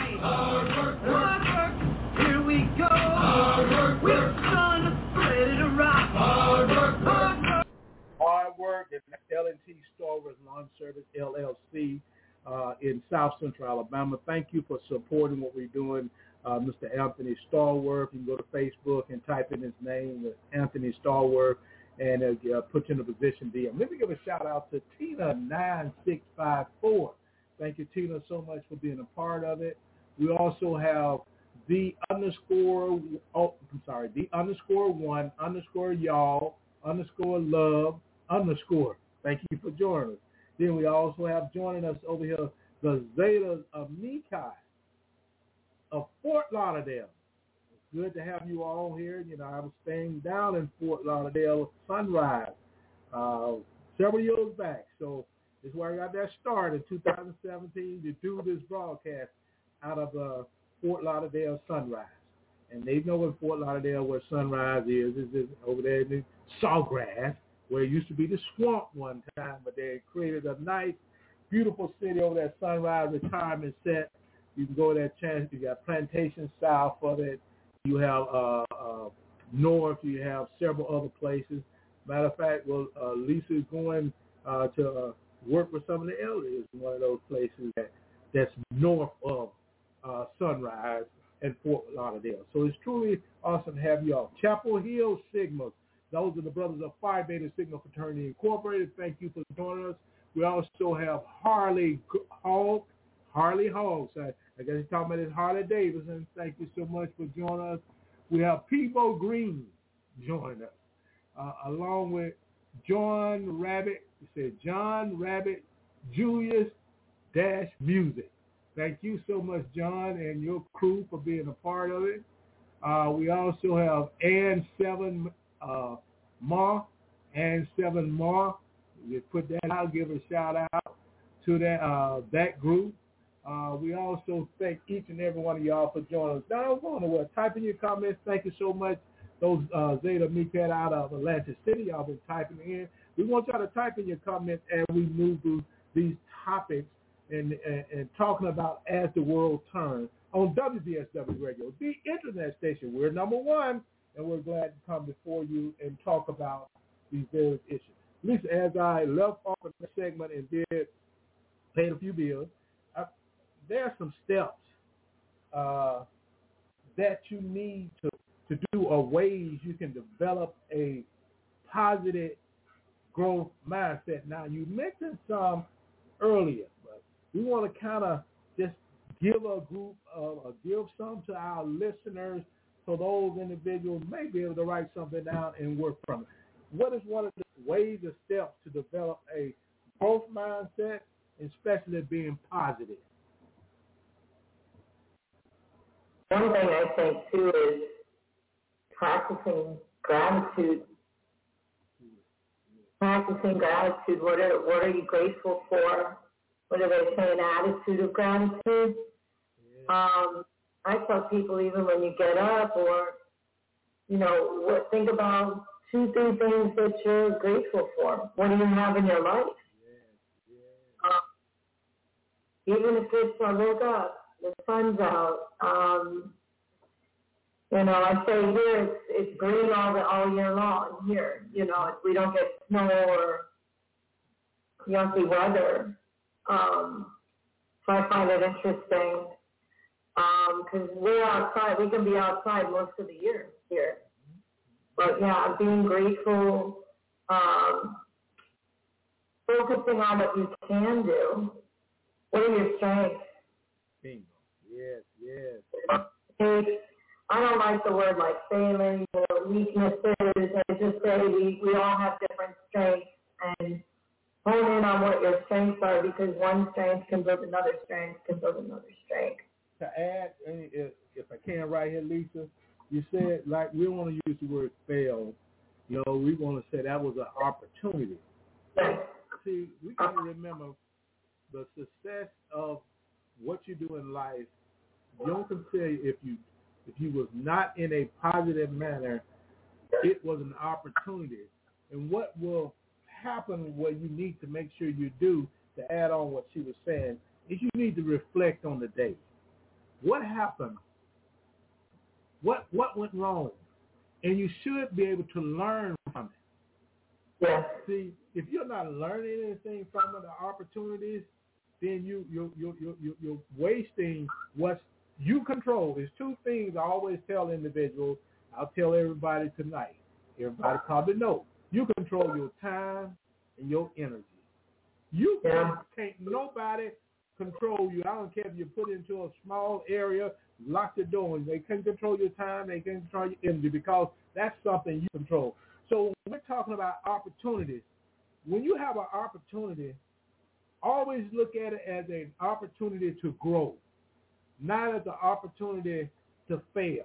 Hard work at L and T Starworth Lawn Service, L L C, uh, in South Central Alabama. Thank you for supporting what we're doing. Uh, Mister Anthony Starworth. You can go to Facebook and type in his name, Anthony Starworth, and uh, put you in a position D M. Let me give a shout out to Tina nine six five four. Thank you, Tina, so much for being a part of it. We also have the underscore, oh, I'm sorry, the underscore one, underscore y'all, underscore love, underscore. Thank you for joining us. Then we also have joining us over here, the Zeta of Nikai of Fort Lauderdale. It's good to have you all here. You know, I was staying down in Fort Lauderdale, Sunrise, uh, several years back. So this is where I got that start in two thousand seventeen to do this broadcast out of uh, Fort Lauderdale, Sunrise. And they know in Fort Lauderdale where Sunrise is. It's just over there in the Sawgrass, where it used to be the swamp one time, but they created a nice, beautiful city over there, Sunrise Retirement Set. You can go there, chance. You got Plantation south of it. You have uh, uh, north. You have several other places. Matter of fact, well, uh, Lisa is going uh, to uh, work with some of the elders in one of those places that, that's north of uh, Sunrise and Fort Lauderdale. So it's truly awesome to have you all. Chapel Hill Sigma. Those are the brothers of Phi Beta Sigma Fraternity Incorporated. Thank you for joining us. We also have Harley Hawk. Harley Hawks. I, I guess he's talking about his Harley Davidson. Thank you so much for joining us. We have Peebo Green joining us, uh, along with John Rabbit. He said John Rabbit Julius Dash Music. Thank you so much, John, and your crew for being a part of it. Uh, we also have Ann Seven uh, Ma. Ann Seven Ma. We put that out. Give a shout out to that uh, that group. Uh, we also thank each and every one of y'all for joining us. Now, I'm going to type in your comments. Thank you so much. Those uh, Zeta Meekat out of Atlantic City, y'all been typing in. We want y'all to type in your comments as we move through these topics and, and, and talking about As the World Turns on W B S W Radio, the internet station. We're number one, and we're glad to come before you and talk about these various issues. At least as I left off in the segment and did pay a few bills, I, there are some steps uh, that you need to, to do or ways you can develop a positive growth mindset. Now, you mentioned some earlier, but we want to kind of just give a group of, or give some to our listeners so those individuals may be able to write something down and work from it. What is one of the ways or steps to develop a growth mindset, especially being positive? One thing I think, too, is practicing gratitude. Practicing gratitude. What are, what are you grateful for? What do they say, an attitude of gratitude? Yeah. Um, I tell people even when you get up or, you know, what, think about two, three things that you're grateful for. What do you have in your life? Yeah. Yeah. Um, even if it's, I woke up, the sun's out. Um, you know, I say here it's, it's green all the all year long here. You know, we don't get snow or yucky weather. Um, so I find it interesting. because um, we're outside. We can be outside most of the year here. But yeah, being grateful, um, focusing on what you can do. What are your strengths? Bingo. Yes, yes. It's, I don't like the word like failings or weaknesses. I just say we, we all have different strengths, and hone in on what your strengths are, because one strength can build another strength, can build another strength. To add, if, if I can right here, Lisa, you said, like, we don't want to use the word fail. You know, we want to say that was an opportunity. Yes. See, we got to remember the success of what you do in life. You don't consider if you if you was not in a positive manner, it was an opportunity. And what will happen, what you need to make sure you do, to add on what she was saying, is you need to reflect on the day. What happened? What what went wrong? And you should be able to learn from it. Yes. See, if you're not learning anything from it, the opportunities, then you you you you you you're wasting what you control. There's two things I always tell individuals. I'll tell everybody tonight. Everybody probably knows. You control your time and your energy. You yeah. can't nobody control you. I don't care if you put into a small area, lock the door, and they can control your time, they can control your energy, because that's something you control. So when we're talking about opportunities, when you have an opportunity, always look at it as an opportunity to grow, not as an opportunity to fail.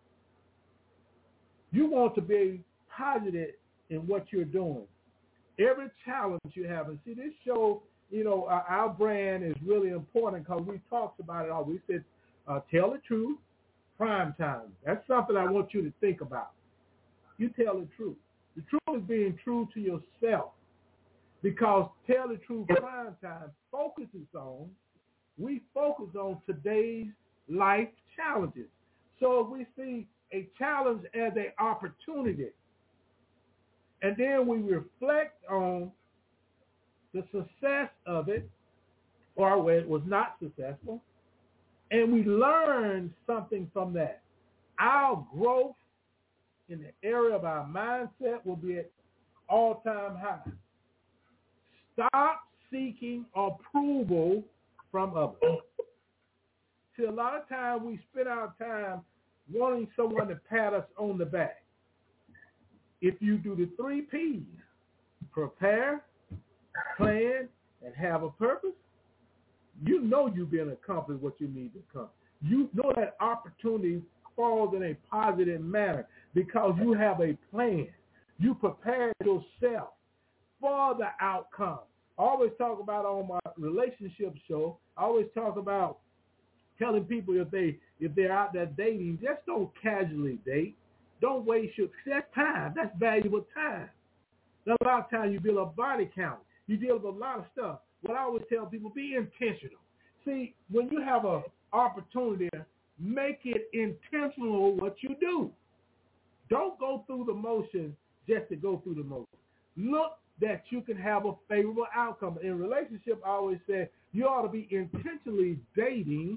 You want to be positive in what you're doing. Every challenge you have, and see, this show, you know, uh, our brand is really important because we talked about it all. We said, uh, tell the truth, prime time. That's something I want you to think about. You tell the truth. The truth is being true to yourself, because tell the truth, prime time focuses on, we focus on today's life challenges. So if we see a challenge as an opportunity, and then we reflect on the success of it, or where it was not successful, and we learn something from that, our growth in the area of our mindset will be at all-time high. Stop seeking approval from others. See, a lot of times we spend our time wanting someone to pat us on the back. If you do the three P's, prepare, plan, and have a purpose, you know you've been accomplished what you need to accomplish. You know that opportunity falls in a positive manner because you have a plan. You prepare yourself for the outcome. I always talk about on my relationship show, I always talk about telling people if they if they're out there dating, just don't casually date. Don't waste your that's time. That's valuable time. Now, a lot of times you build a body count. You deal with a lot of stuff. What I always tell people, be intentional. See, when you have an opportunity, make it intentional what you do. Don't go through the motions just to go through the motions. Look that you can have a favorable outcome. In relationship, I always say you ought to be intentionally dating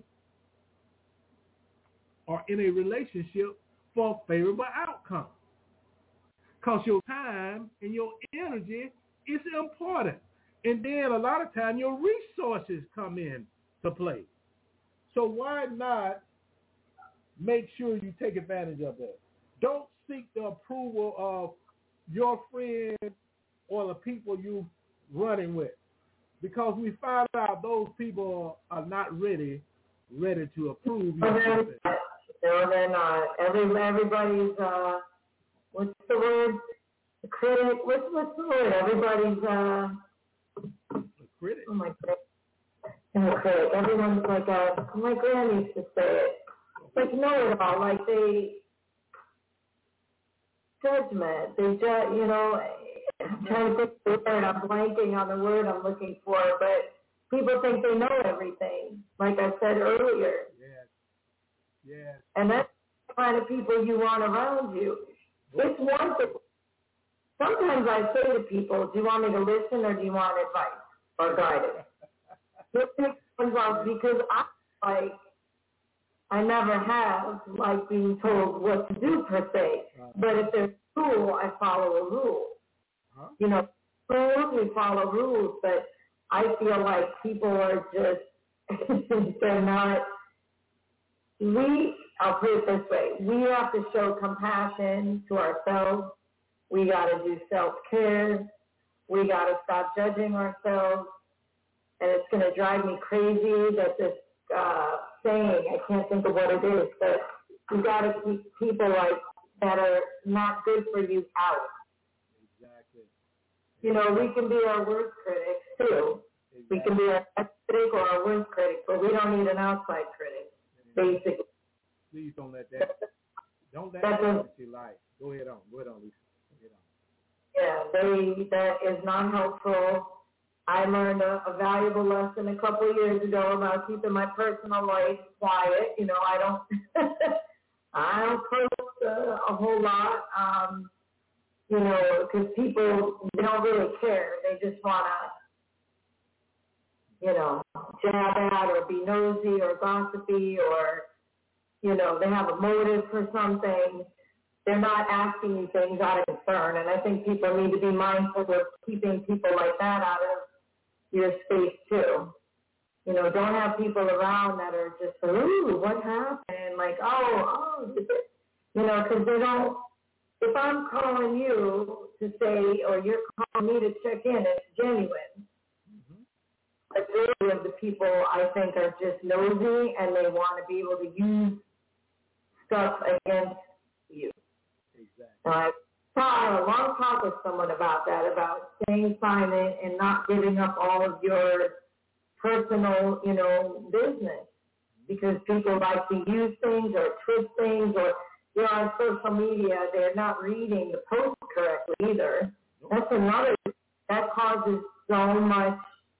or in a relationship for a favorable outcome. Because your time and your energy is important. And then a lot of time your resources come in to play. So why not make sure you take advantage of that? Don't seek the approval of your friends or the people you're running with, because we find out those people are not ready, ready to approve you. No, they're not. Every, everybody's, uh, what's the word? The critic. What's, what's the word? Everybody's, uh, a critic. Oh my God. A critic. Everyone's like, a, my grand used to say it. Like, know it all. Like, they, judgment. They just, you know, I'm trying to think of the word. I'm blanking on the word I'm looking for, but people think they know everything, like I said earlier. Yes. Yes. And that's the kind of people you want around you. It's one thing. Sometimes I say to people, do you want me to listen or do you want advice or guidance? Because I like, I never have like being told what to do per se. Uh-huh. But if there's a rule, I follow a rule. Uh-huh. You know, rules, we follow rules, but I feel like people are just, they're not, we, I'll put it this way, we have to show compassion to ourselves. We got to do self-care. We got to stop judging ourselves. And it's going to drive me crazy that this uh, saying, I can't think of what it is, but you got to keep people like that are not good for you out. Exactly. You know, we can be our worst critics too. Exactly. We can be our best critic or our worst critic, but we don't need an outside critic, basically. Please don't let that, don't let that into your life. Go ahead on, go ahead on, Lisa. Go ahead on. Yeah, they, that is not helpful. I learned a, a valuable lesson a couple of years ago about keeping my personal life quiet. You know, I don't, I don't post uh, a whole lot. Um, you know, because people, they don't really care. They just want to, you know, jab at or be nosy or gossipy or, you know, they have a motive for something. They're not asking you things out of concern. And I think people need to be mindful of keeping people like that out of your space too. You know, don't have people around that are just, ooh, what happened? Like, oh, oh, you know, because they don't, if I'm calling you to say, or you're calling me to check in, it's genuine. Mm-hmm. Majority of the people, I think, are just nosy and they want to be able to use stuff against you. Exactly. Uh, I had a long talk with someone about that, about staying silent and not giving up all of your personal, you know, business. Because people like to use things or twist things or, you know, on social media, they're not reading the post correctly either. That's another, that causes so much,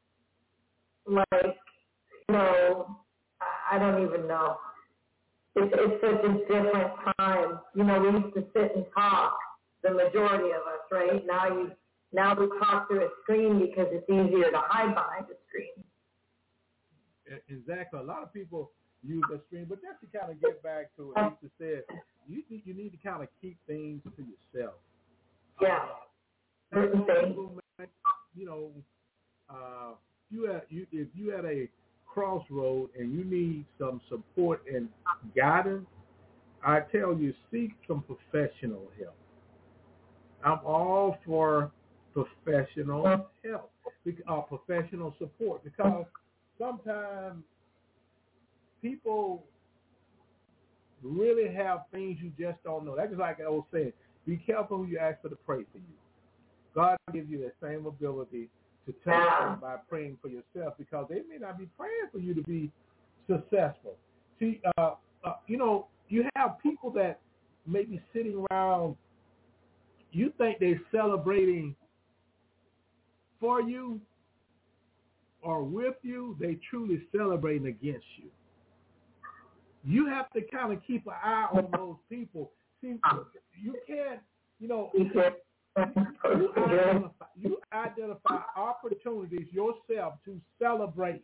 like, you know, I don't even know. It's, it's such a different time. You know, we used to sit and talk, the majority of us, right? Now you, now we talk through a screen because it's easier to hide behind a screen. Exactly. A lot of people use a screen, but just to kind of get back to what Lisa said, you you need to kind of keep things to yourself. Yeah. Uh, you know, you know uh, you had, you if you had a crossroad and you need some support and guidance, I tell you, seek some professional help. I'm all for professional help, uh, professional support, because sometimes people really have things you just don't know. That's just like I was saying, be careful who you ask for to pray for you. God gives you that same ability to touch them by praying for yourself, because they may not be praying for you to be successful. See, uh, uh, you know, you have people that may be sitting around, you think they're celebrating for you or with you, they truly celebrating against you. You have to kind of keep an eye on those people. See, you can't, you know, you identify, you identify opportunities yourself to celebrate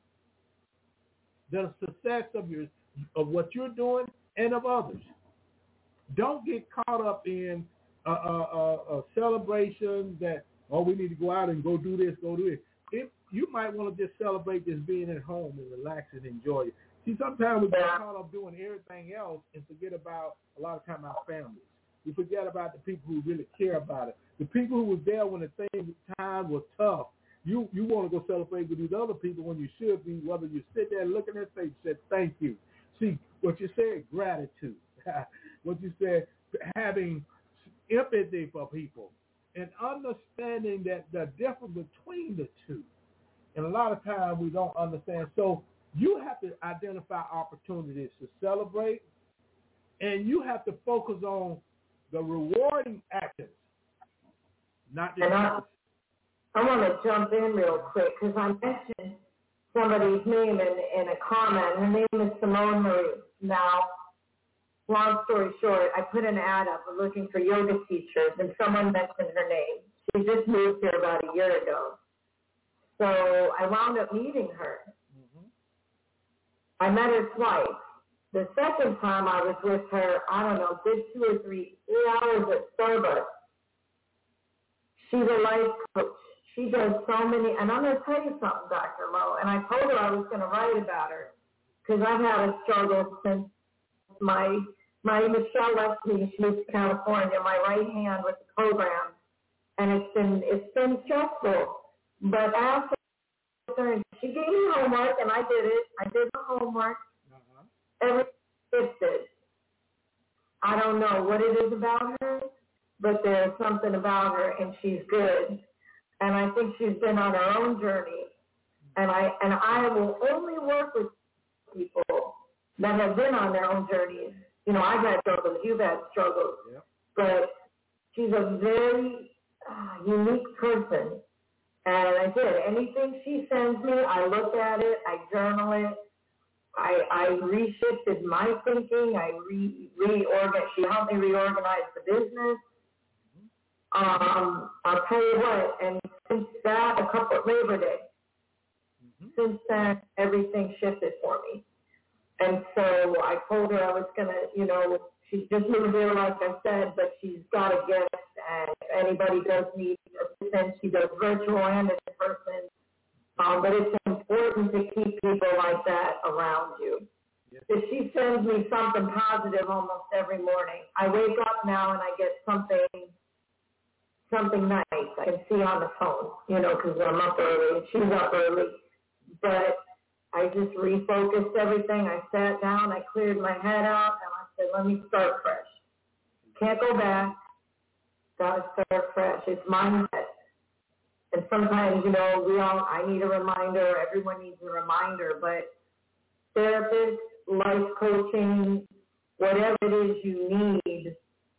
the success of your of what you're doing and of others. Don't get caught up in a, a, a, a celebration that, oh, we need to go out and go do this, go do this. If you might want to just celebrate just being at home and relax and enjoy it. See, sometimes we get caught up doing everything else and forget about, a lot of time, our families. We forget about the people who really care about it. The people who was there when the thing, time was tough. You you want to go celebrate with these other people when you should be, whether you sit there looking at their face and say, thank you. See, what you said, gratitude. What you said, having empathy for people and understanding that the difference between the two. And a lot of times we don't understand. So you have to identify opportunities to celebrate, and you have to focus on the rewarding actions, not the and I, I want to jump in real quick because I mentioned somebody's name in, in a comment. Her name is Simone Marie. Now, long story short, I put an ad up looking for yoga teachers, and someone mentioned her name. She just moved here about a year ago. So I wound up meeting her. Mm-hmm. I met her twice. the second time I was with her, I don't know, good two or three, three hours at Starbucks. She's a life coach. She does so many, and I'm going to tell you something, Doctor Lowe, and I told her I was going to write about her because I've had a struggle since my, my Michelle left me. She moved to California, my right hand with the program, and it's been, it's been stressful. But after she gave me homework, and I did it. I did the homework. Uh-huh. Everything shifted. I don't know what it is about her, but there's something about her, and she's good. And I think she's been on her own journey. And I and I will only work with people that have been on their own journeys. You know, I've had struggles, you've had struggles. Yep. But she's a very uh, unique person. And I did. Anything she sends me, I look at it, I journal it. I, I reshifted my thinking. I re, reorganized. She helped me reorganize the business. Um, I'll tell you what, and since that, a couple of Labor Day, mm-hmm. since then, everything shifted for me. And so I told her I was going to, you know, she's just moved here, like I said, but she's got a gift, and if anybody does need assistance, she does virtual and in person. Um, but it's important to keep people like that around you. Yes. If she sends me something positive almost every morning, I wake up now and I get something something nice I can see on the phone, you know, because I'm up early and she's up early. But I just refocused everything. I sat down, I cleared my head out, and I said, let me start fresh. Can't go back. Got to start fresh. It's mindset. And sometimes, you know, we all, I need a reminder. Everyone needs a reminder. But therapists, life coaching, whatever it is you need,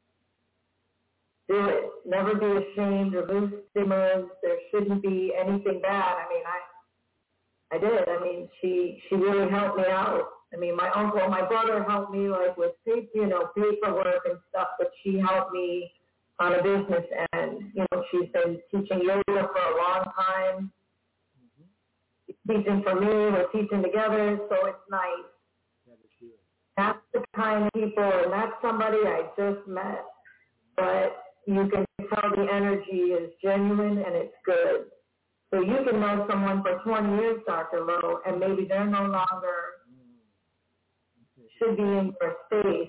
do it. Never be ashamed. Remove stigmas. There shouldn't be anything bad. I mean, I I did. I mean, she she really helped me out. I mean, my uncle, my brother helped me, like, with, you know, paperwork and stuff, but she helped me on a business end. You know, she's been teaching yoga for a long time. Mm-hmm. Teaching for me. We're teaching together, so it's nice. That is good. That's the kind of people, and that's somebody I just met. But you can tell the energy is genuine and it's good. So you can know someone for twenty years, Doctor Lowe, and maybe they're no longer should be in your space.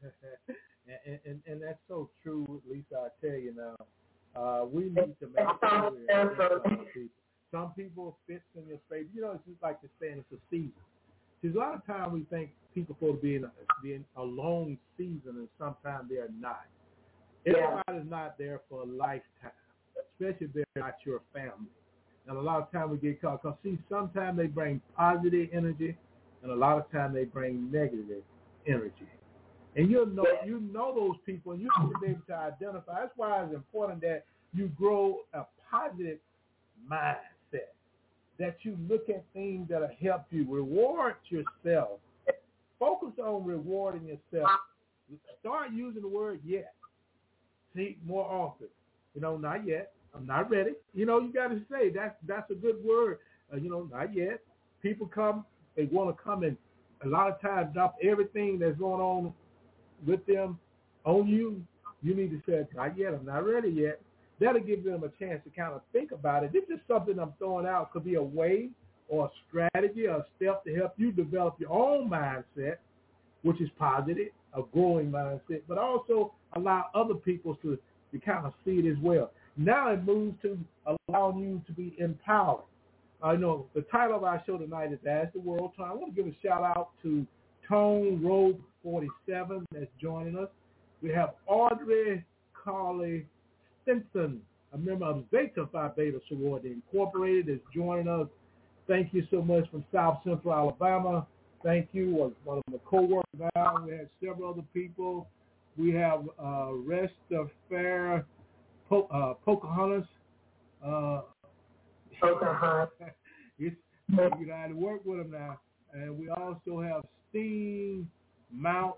and, and and that's so true, Lisa. I tell you now, uh, we need to make sure that people. Some people fit in your space. You know, it's just like the saying, it's a season. Because a lot of times we think people supposed to be in a, be in a long season, and sometimes they're not. Everybody's not there for a lifetime, especially if they're not your family. And a lot of times we get caught, because see, sometimes they bring positive energy, and a lot of times they bring negative energy. And you'll know, you know those people, and you have to be able to identify. That's why it's important that you grow a positive mindset, that you look at things that will help you. Reward yourself. Focus on rewarding yourself. Start using the word yes. See, more often. You know, not yet. I'm not ready. You know, you got to say that's that's a good word. Uh, you know, not yet. People come, they want to come and a lot of times drop everything that's going on with them on you. You need to say, not yet. I'm not ready yet. That'll give them a chance to kind of think about it. This is something I'm throwing out. Could be a way or a strategy or a step to help you develop your own mindset, which is positive, a growing mindset, but also allow other people to, to kind of see it as well. Now it moves to allowing you to be empowered. I uh, know the title of our show tonight is As the World Turns. I want to give a shout out to Tone Road forty-seven that's joining us. We have Audrey Carly Stinson, a member of Zeta Phi Beta Sorority Incorporated, is joining us. Thank you so much from South Central Alabama. Thank you. Was one of my co-workers now. We had several other people. We have uh, Rest of Fair, po- uh, Pocahontas. Uh, Pocahontas. it's, you know, I had to work with them now. And we also have Steam Mount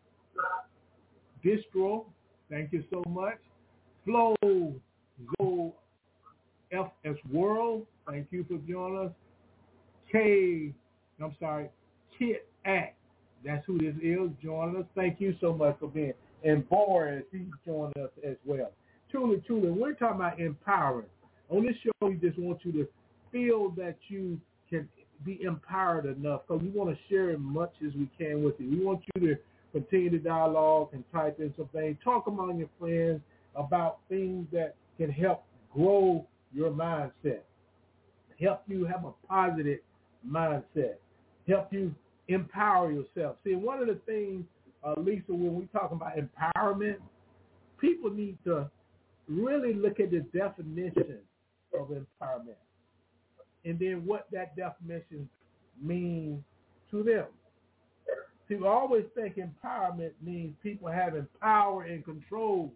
Distro. Thank you so much. Flo Zo F S World. Thank you for joining us. K, I'm sorry, Kit Act. That's who this is joining us. Thank you so much for being. And Boris, he's joining us as well. Truly, truly, we're talking about empowering. On this show, we just want you to feel that you can be empowered enough because we want to share as much as we can with you. We want you to continue to dialogue and type in some things. Talk among your friends about things that can help grow your mindset, help you have a positive mindset, help you empower yourself. See, one of the things, uh, Lisa, when we talk about empowerment, people need to really look at the definition of empowerment and then what that definition means to them. People always think empowerment means people having power and control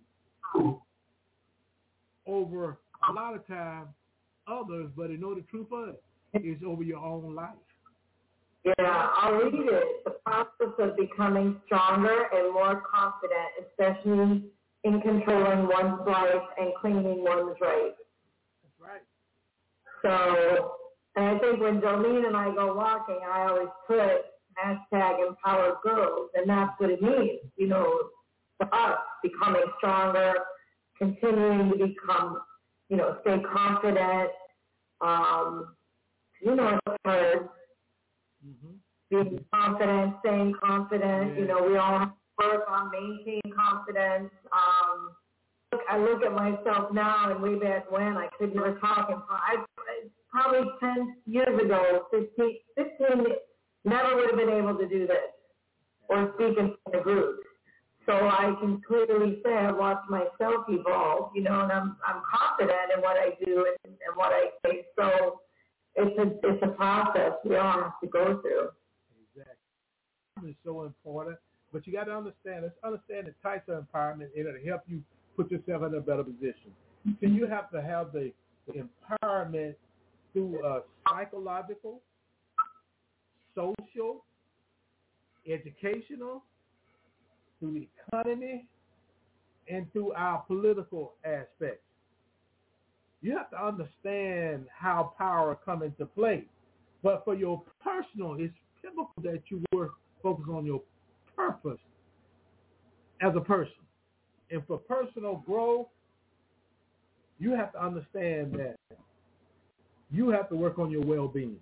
over, a lot of times, others, but you know the truth of it, it's over your own life. Yeah, I'll read it. The process of becoming stronger and more confident, especially in controlling one's life and claiming one's rights. That's right. So, and I think when Jolene and I go walking, I always put hashtag empower girls, and that's what it means, you know, to us, becoming stronger, continuing to become, you know, stay confident, um, you know, it's hard. Mm-hmm. Being confident, staying confident, yeah. You know, we all have to work on maintaining confidence. Um, look, I look at myself now and way back when I could never talk in I probably ten years ago, fifteen, fifteen, never would have been able to do this or speak in a group. So I can clearly say I watched myself evolve, you know, and I'm I'm confident in what I do and, and what I say. So it's a it's a process we all have to go through. Exactly. It's so important, but you got to understand. Let's understand the types of empowerment. It'll help you put yourself in a better position. So you have to have the, the empowerment through uh, psychological, social, educational, through the economy, and through our political aspects. You have to understand how power comes into play. But for your personal, it's pivotal that you work, focus on your purpose as a person. And for personal growth, you have to understand that you have to work on your well-being.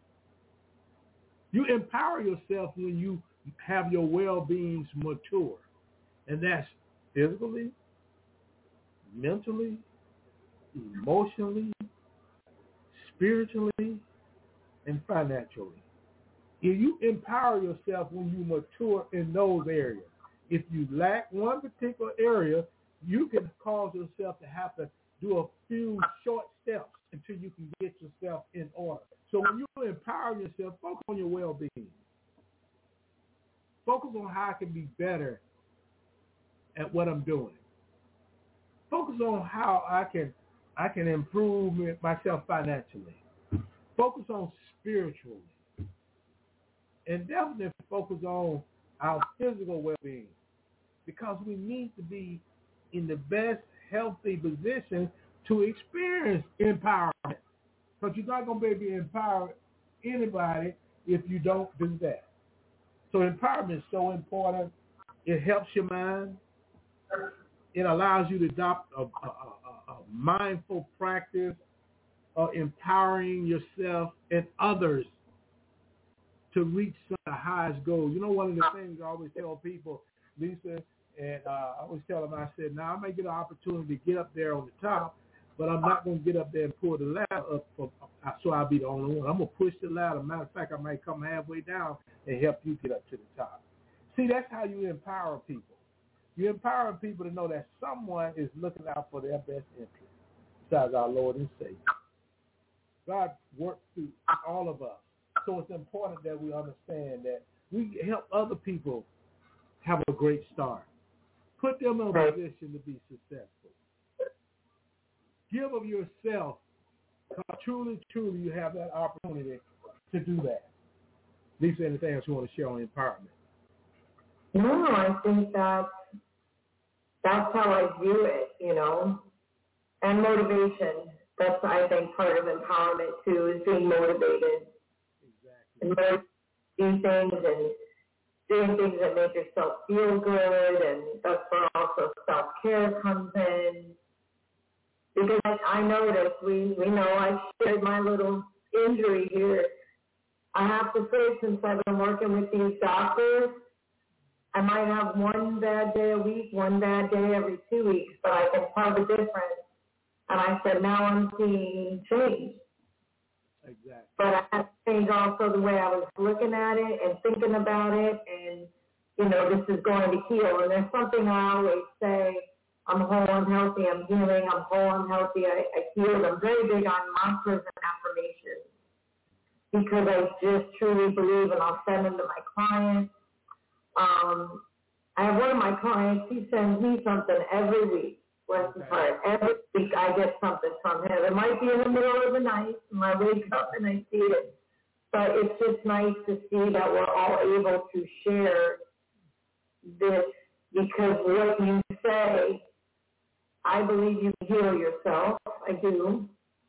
You empower yourself when you have your well-beings mature. And that's physically, mentally, emotionally, spiritually, and financially. If you empower yourself when you mature in those areas, if you lack one particular area, you can cause yourself to have to do a few short steps until you can get yourself in order. So when you empower yourself, focus on your well-being. Focus on how I can be better at what I'm doing. Focus on how I can I can improve myself financially. Focus on spiritually. And definitely focus on our physical well-being, because we need to be in the best healthy position to experience empowerment. Because you're not going to be able to empower anybody if you don't do that. So empowerment is so important. It helps your mind. It allows you to adopt a, a, a, a mindful practice of empowering yourself and others to reach some of the highest goals. You know, one of the things I always tell people, Lisa, and uh, I always tell them, I said, now I may get an opportunity to get up there on the top, but I'm not going to get up there and pull the ladder up for, so I'll be the only one. I'm going to push the ladder. Matter of fact, I might come halfway down and help you get up to the top. See, that's how you empower people. You empower people to know that someone is looking out for their best interest, besides our Lord and Savior. God works through all of us. So it's important that we understand that we help other people have a great start. Put them in a position to be successful. Give of yourself. Truly, truly, you have that opportunity to do that. Lisa, anything else you want to share on empowerment? No, I think that that's how I view it, you know, and motivation. That's, I think, part of empowerment, too, is being motivated. Exactly. And do things and doing things that make yourself feel good, and that's where also self-care comes in. Because I, I noticed, we, we know I shared my little injury here. I have to say, since I've been working with these doctors, I might have one bad day a week, one bad day every two weeks, but I can tell the difference. And I said, now I'm seeing change. Exactly. But I had to change also the way I was looking at it and thinking about it, and, you know, this is going to heal. And there's something I always say, I'm whole, I'm healthy, I'm healing, I'm whole, I'm healthy, I, I healed. I'm very big on mantras and affirmations because I just truly believe, and I'll send them to my clients. Um, I have one of my clients, he sends me something every week. Bless his heart. Every week I get something from him. It might be in the middle of the night, and I wake up and I see it. But it's just nice to see that we're all able to share this, because what you say, I believe you can heal yourself. I do.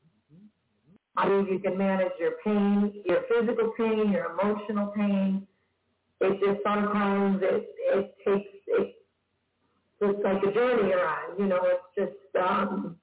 I believe you can manage your pain, your physical pain, your emotional pain. It just sometimes it, it takes, it, it's like a journey you're on. You know, it's just um,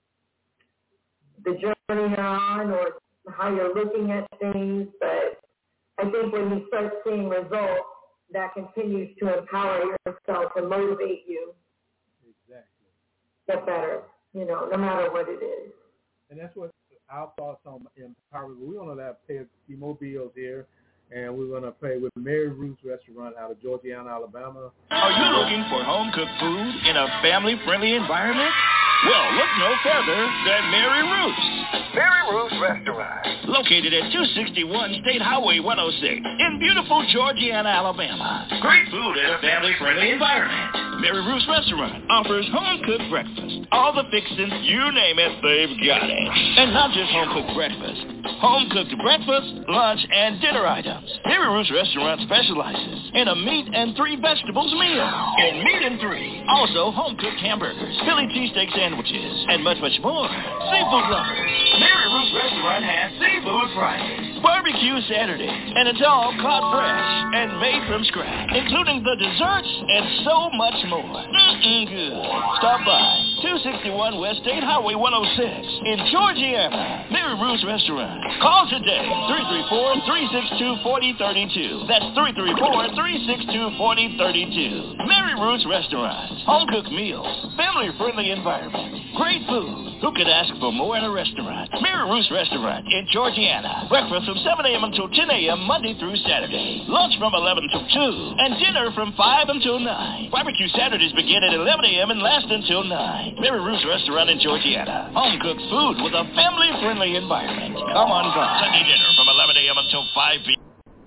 the journey you're on or how you're looking at things. But I think when you start seeing results, that continues to empower yourself and motivate you. Exactly. Get better, you know, no matter what it is. And that's what our thoughts on empowerment. We're going to pay a few more bills here, and we're going to play with Mary Ruth's Restaurant out of Georgiana, Alabama. Are you looking for home-cooked food in a family-friendly environment? Well, look no further than Mary Ruth's. Mary Ruth's Restaurant. Located at two sixty-one State Highway one oh six in beautiful Georgiana, Alabama. Great food in a family-friendly environment. Mary Ruth's Restaurant offers home-cooked breakfast. All the fixings, you name it, they've got it. And not just home-cooked breakfast. Home-cooked breakfast, lunch, and dinner items. Mary Ruth's Restaurant specializes in a meat and three vegetables meal. In meat and three. Also home-cooked hamburgers, Philly cheesesteak sandwiches, and much, much more. Seafood lovers. Mary Ruth's Restaurant has Seafood Fridays, Barbecue Saturday, and it's all caught fresh and made from scratch, including the desserts and so much more. Mm-mm good. Stop by two sixty-one West State Highway one oh six in Georgiana. Mary Ruth's Restaurant. Call today, three three four, three six two, four oh three two. That's three three four, three six two, four oh three two. Mary Ruth's Restaurant. Home-cooked meals, family-friendly environment, great food. Who could ask for more in a restaurant? Mary Ruth's Restaurant in Georgiana. Breakfast from seven a.m. until ten a.m. Monday through Saturday. Lunch from eleven till two. And dinner from five until nine. Barbecue Saturdays begin at eleven a.m. and last until nine. Mary Ruth's Restaurant in Georgiana. Home-cooked food with a family-friendly environment. Come on by. Sunday dinner from eleven a.m. until five p.m.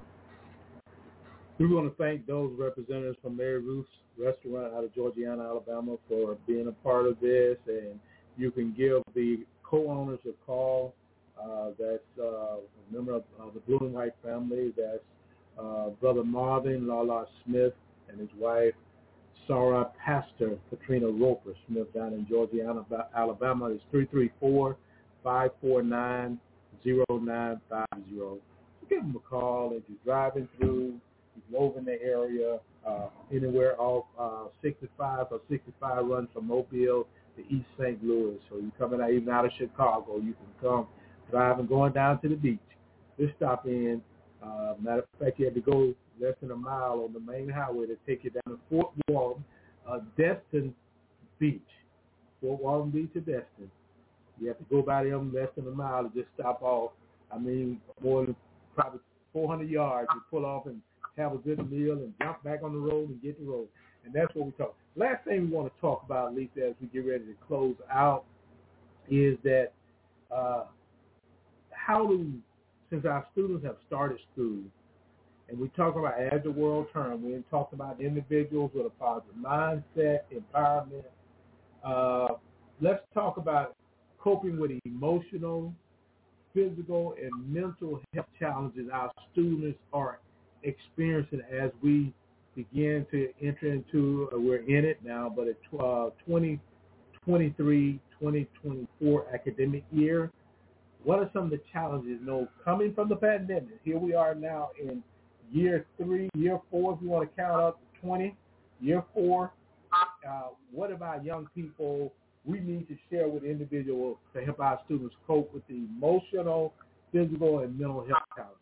We want to thank those representatives from Mary Ruth's Restaurant out of Georgiana, Alabama for being a part of this. And you can give the co-owners a call. Uh, that's uh, a member of uh, the Blue and White family. That's uh, Brother Marvin Lala Smith and his wife, Sarah Pastor Katrina Roper Smith down in Georgiana, Alabama. It's three three four, five four nine, zero nine five zero. So give them a call if you're driving through, if you're over in the area, uh, anywhere off uh, sixty-five or sixty-five runs from Mobile to East Saint Louis. So you're coming out, even out of Chicago, you can come driving, going down to the beach. Just stop in. Uh, matter of fact, you had to go less than a mile on the main highway to take you down to Fort Walton, uh, Destin Beach. Fort Walton Beach to Destin. You have to go by them less than a mile to just stop off. I mean, more than probably four hundred yards. You pull off and have a good meal and jump back on the road and get the road. And that's what we talk. Last thing we want to talk about, Lisa, as we get ready to close out, is that uh, how do, since our students have started school, and we talk about as the world turns, we talk about individuals with a positive mindset, empowerment. Uh, let's talk about coping with emotional, physical, and mental health challenges our students are experiencing as we begin to enter into, uh, we're in it now, but a uh, twenty twenty-three twenty twenty-four academic year. What are some of the challenges, you know, coming from the pandemic? Here we are now in year three, year four, if you want to count up to twenty, year four, uh, what about young people we need to share with individuals to help our students cope with the emotional, physical, and mental health challenges?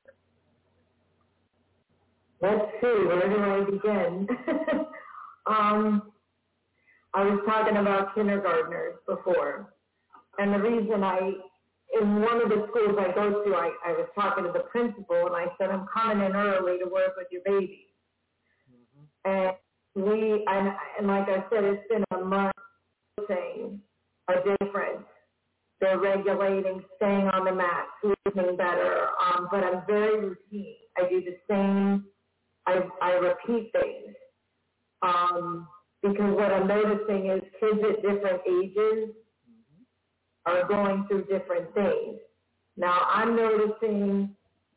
Let's see, where do I begin? um, I was talking about kindergartners before, and the reason I, in one of the schools I go to, I, I was talking to the principal, and I said, I'm coming in early to work with your baby. Mm-hmm. And we, and, and like I said, it's been a month thing, a difference. They're regulating, staying on the mat, sleeping better, um, but I'm very routine. I do the same, I, I repeat things. Um, because what I'm noticing is kids at different ages are going through different things. Now, I'm noticing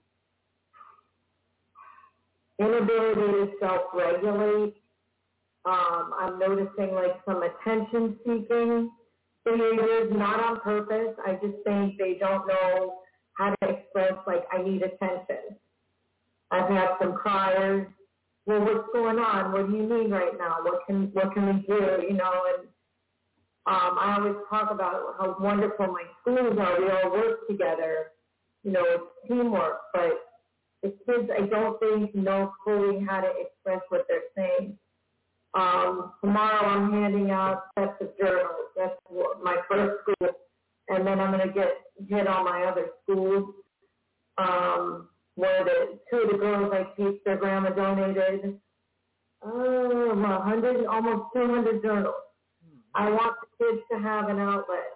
inability to self-regulate. Um, I'm noticing like some attention-seeking behaviors, not on purpose. I just think they don't know how to express, like, I need attention. I've had some criers. Well, what's going on? What do you need right now? What can what can we do? You know, and um, I always talk about how wonderful my schools are. We all work together. You know, it's teamwork. But the kids, I don't think, know fully how to express what they're saying. Um, tomorrow I'm handing out sets of journals. That's my first school. And then I'm going to get hit on my other schools. Um, where the two of the girls I teach, their grandma donated, oh, one hundred, almost two hundred journals. Mm-hmm. I want the kids to have an outlet.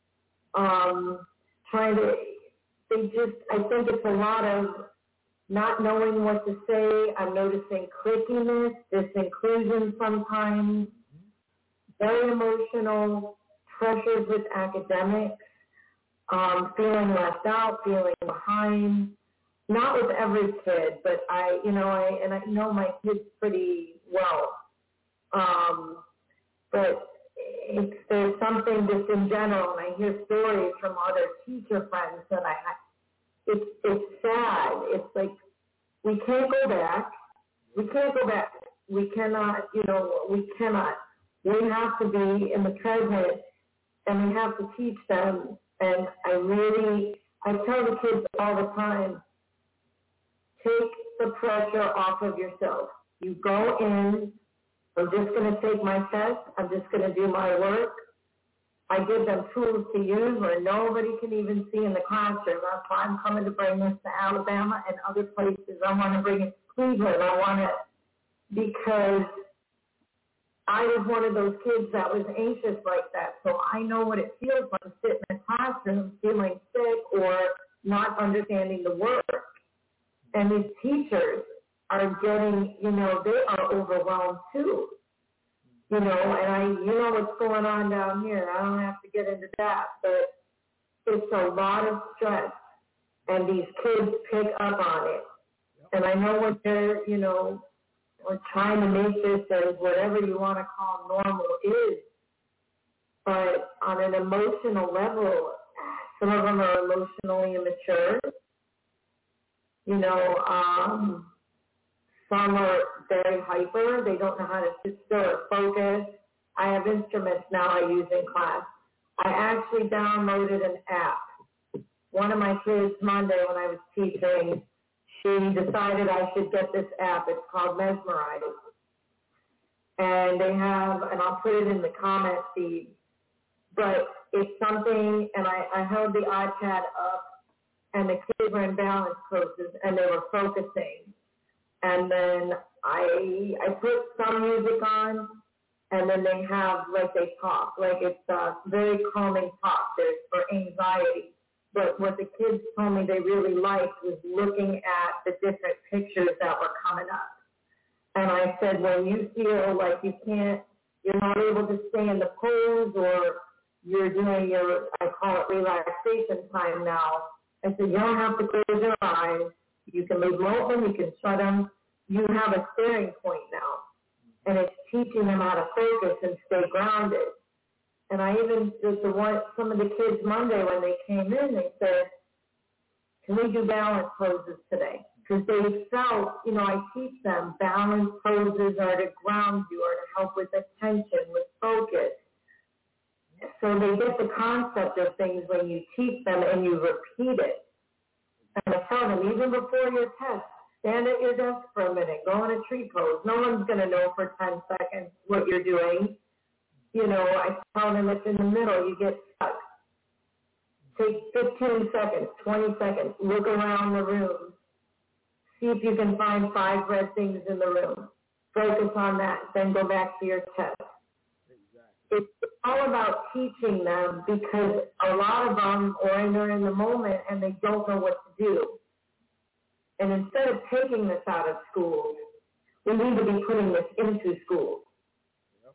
Um, trying to, they just, I think it's a lot of not knowing what to say. I'm noticing clickiness, disinclusion sometimes, very emotional, pressures with academics, um, feeling left out, feeling behind. Not with every kid, but I, you know, I and I know my kids pretty well. Um, but it's, there's something just in general, and I hear stories from other teacher friends that I, it's it's sad. It's like we can't go back. We can't go back. We cannot, you know, we cannot. We have to be in the present, and we have to teach them. And I really, I tell the kids all the time, take the pressure off of yourself. You go in, I'm just going to take my test, I'm just going to do my work. I give them tools to use where nobody can even see in the classroom. That's why I'm coming to bring this to Alabama and other places. I want to bring it to Cleveland. I want to, because I was one of those kids that was anxious like that. So I know what it feels like to sit in a classroom feeling sick or not understanding the work. And these teachers are getting, you know, they are overwhelmed too. You know, and I, you know what's going on down here. I don't have to get into that, but it's a lot of stress, and these kids pick up on it. And I know what they're, you know, we're trying to make this as whatever you want to call normal is. But on an emotional level, some of them are emotionally immature. You know, um, some are very hyper. They don't know how to sit still or focus. I have instruments now I use in class. I actually downloaded an app. One of my kids, Monday, when I was teaching, she decided I should get this app. It's called Mesmerize. And they have, and I'll put it in the comment feed, but it's something, and I, I held the iPad up, and the kids were in balance poses, and they were focusing. And then I I put some music on, and then they have, like, they talk. Like, it's a very calming talk. There's for anxiety. But what the kids told me they really liked was looking at the different pictures that were coming up. And I said, when you feel like you can't, you're not able to stay in the pose, or you're doing your, I call it relaxation time now, I said, you don't have to close your eyes. You can leave them open, you can shut them. You have a staring point now. And it's teaching them how to focus and stay grounded. And I even did the one, some of the kids Monday when they came in, they said, can we do balance poses today? Because they felt, you know, I teach them balance poses are to ground you or to help with attention, with focus. So they get the concept of things when you teach them and you repeat it. And I tell them, even before your test, stand at your desk for a minute, go in a tree pose. No one's going to know for ten seconds what you're doing. You know, I tell them it's in the middle, you get stuck. Take fifteen seconds, twenty seconds, look around the room. See if you can find five red things in the room. Focus on that, then go back to your test. It's all about teaching them because a lot of them are in, in the moment and they don't know what to do. And instead of taking this out of schools, we need to be putting this into schools. Yep.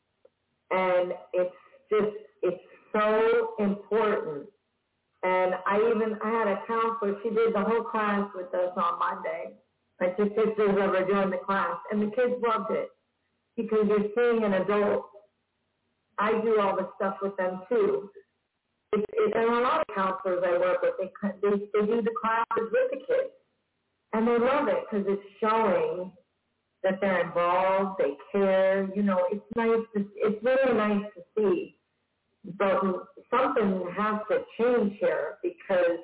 And it's just, it's so important. And I even, I had a counselor, she did the whole class with us on Monday. My two sisters that were doing the class, and the kids loved it because you're seeing an adult. I do all the stuff with them too. It, it, and a lot of counselors I work with, they, they, they do the classes with the kids. And they love it because it's showing that they're involved, they care. You know, it's nice to, it's really nice to see. But something has to change here because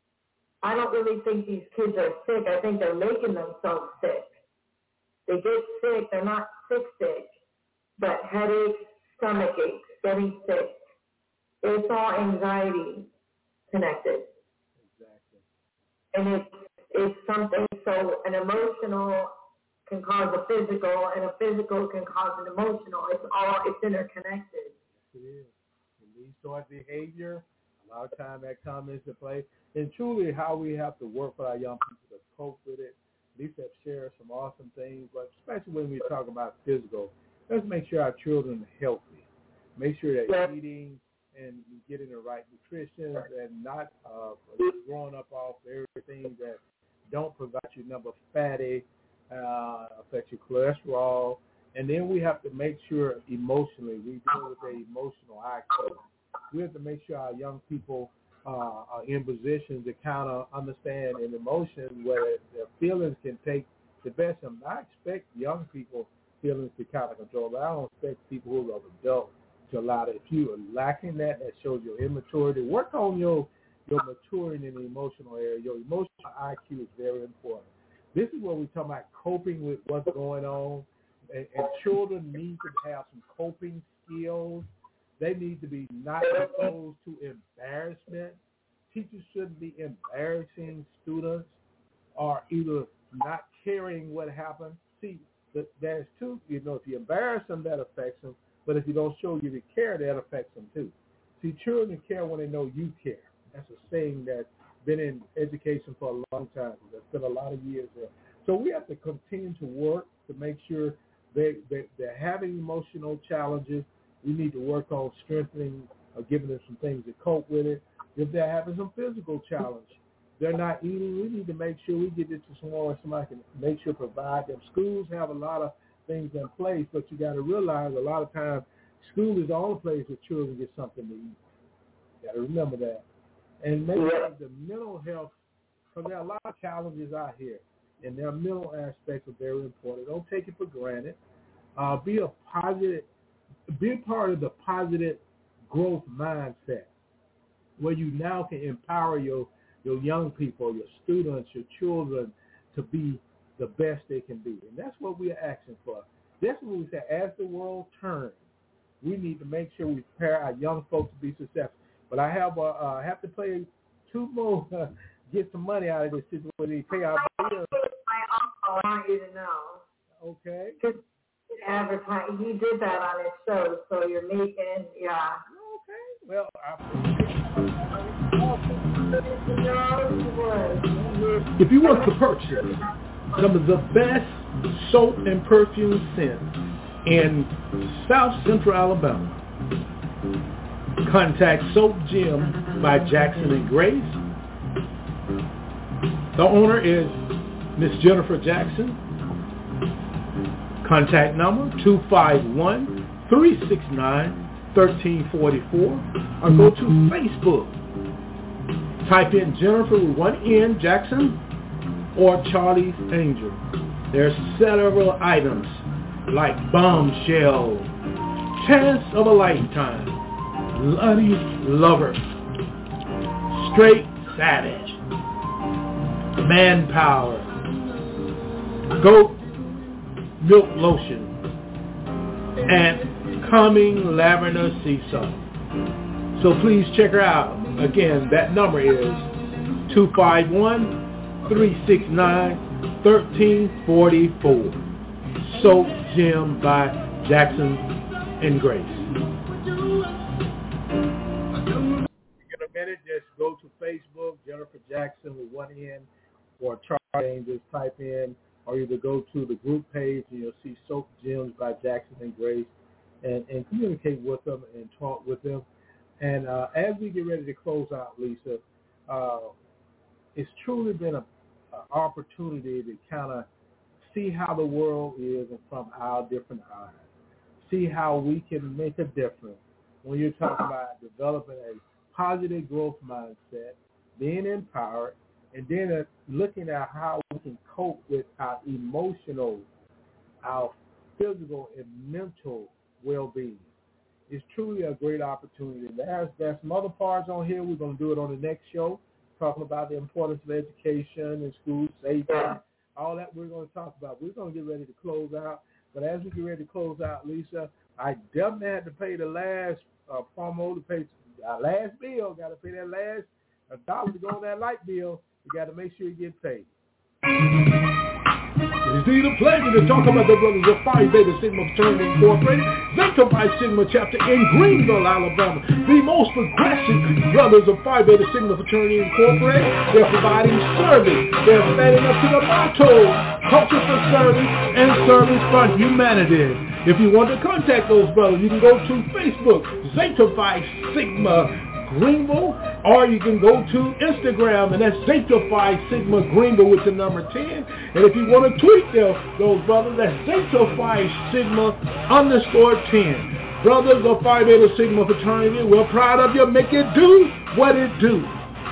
I don't really think these kids are sick. I think they're making themselves sick. They get sick. They're not sick sick, but headaches, stomach aches, getting sick. It's all anxiety connected. Exactly. And it's, it's something, so an emotional can cause a physical, and a physical can cause an emotional. It's all, it's interconnected. Yes, it is. And these sort of behavior, a lot of time that comes into play. And truly how we have to work with our young people to cope with it. Lisa have shared some awesome things, but especially when we talk about physical, let's make sure our children are healthy. Make sure they're yeah. eating and getting the right nutrition and not uh, growing up off everything that don't provide you number fatty, uh, affect your cholesterol. And then we have to make sure emotionally, we deal with the emotional I Q. We have to make sure our young people uh, are in position to kind of understand an emotion where their feelings can take the best of them. I expect young people feelings to kind of control, but I don't expect people who are adults to allow that. If you are lacking that, that shows your immaturity. Work on your your maturing in the emotional area. Your emotional I Q is very important. This is what we're talking about, coping with what's going on. And, and children need to have some coping skills. They need to be not exposed to embarrassment. Teachers shouldn't be embarrassing students or either not caring what happened. See, there's two, you know, if you embarrass them, that affects them. But if you don't show you the care, that affects them too. See, children care when they know you care. That's a saying that's been in education for a long time. There's been a lot of years there. So we have to continue to work to make sure they, they, they're having emotional challenges. We need to work on strengthening or giving them some things to cope with it. If they're having some physical challenge, they're not eating, we need to make sure we get it to somewhere somebody can make sure provide them. Schools have a lot of things in place, but you got to realize a lot of times school is the only place where children get something to eat. You got to remember that. And maybe the mental health, because there are a lot of challenges out here, and their mental aspects are very important. Don't take it for granted. Uh, be a positive, be a part of the positive growth mindset, where you now can empower your your young people, your students, your children to be the best they can be. And that's what we are asking for. That's what we say, as the world turns, we need to make sure we prepare our young folks to be successful. But I have uh, uh, have to play two more, uh, get some money out of this situation, pay our bills. My uncle, I want you to know. Okay. Just advertise. He did that on his show, so you're making, yeah. Okay. Well, I if you want to purchase some of the best soap and perfume scents in South Central Alabama, contact Soap Gym by Jackson and Grace. The owner is Miss Jennifer Jackson. Contact number two five one, three six nine, one three four four or go to Facebook. Type in Jennifer with one N, Jackson, or Charlie's Angel. There's several items like Bombshell, Chance of a Lifetime, Bloody Lover, Straight Savage, Manpower, Goat Milk Lotion, and Calming Lavender Sea Salt. So please check her out. Again, that number is two five one, three six nine, one three four four. Soap Gym by Jackson and Grace. In a minute, just go to Facebook, Jennifer Jackson with one N, or Charlie Angels, type in, or either go to the group page and you'll see Soap Gems by Jackson and Grace, and, and communicate with them and talk with them. And uh, as we get ready to close out, Lisa, uh, it's truly been an opportunity to kind of see how the world is and from our different eyes, see how we can make a difference when you're talking about developing a positive growth mindset, being empowered, and then uh, looking at how we can cope with our emotional, our physical, and mental well-being. It's truly a great opportunity. There's, there's some other parts on here. We're going to do it on the next show, talking about the importance of education and school safety, all that we're going to talk about. We're going to get ready to close out. But as we get ready to close out, Lisa, I definitely had to pay the last uh, promo, to pay our last bill. Got to pay that last a dollar to go on that light bill. You got to make sure you get paid. It is indeed a pleasure to talk about the brothers of Phi Beta Sigma Fraternity Incorporated, Zeta Phi Sigma chapter in Greenville, Alabama. The most progressive brothers of Phi Beta Sigma Fraternity Incorporated. They're providing service. They're standing up to the motto, culture for service and service for humanity. If you want to contact those brothers, you can go to Facebook, Zeta Phi Sigma Greenville, or you can go to Instagram, and that's Zeta Phi Sigma Greenville with the number ten. And if you want to tweet them, those brothers, that's Zeta Phi Sigma underscore ten. Brothers of Phi Beta Sigma Fraternity, we're proud of you. Make it do what it do.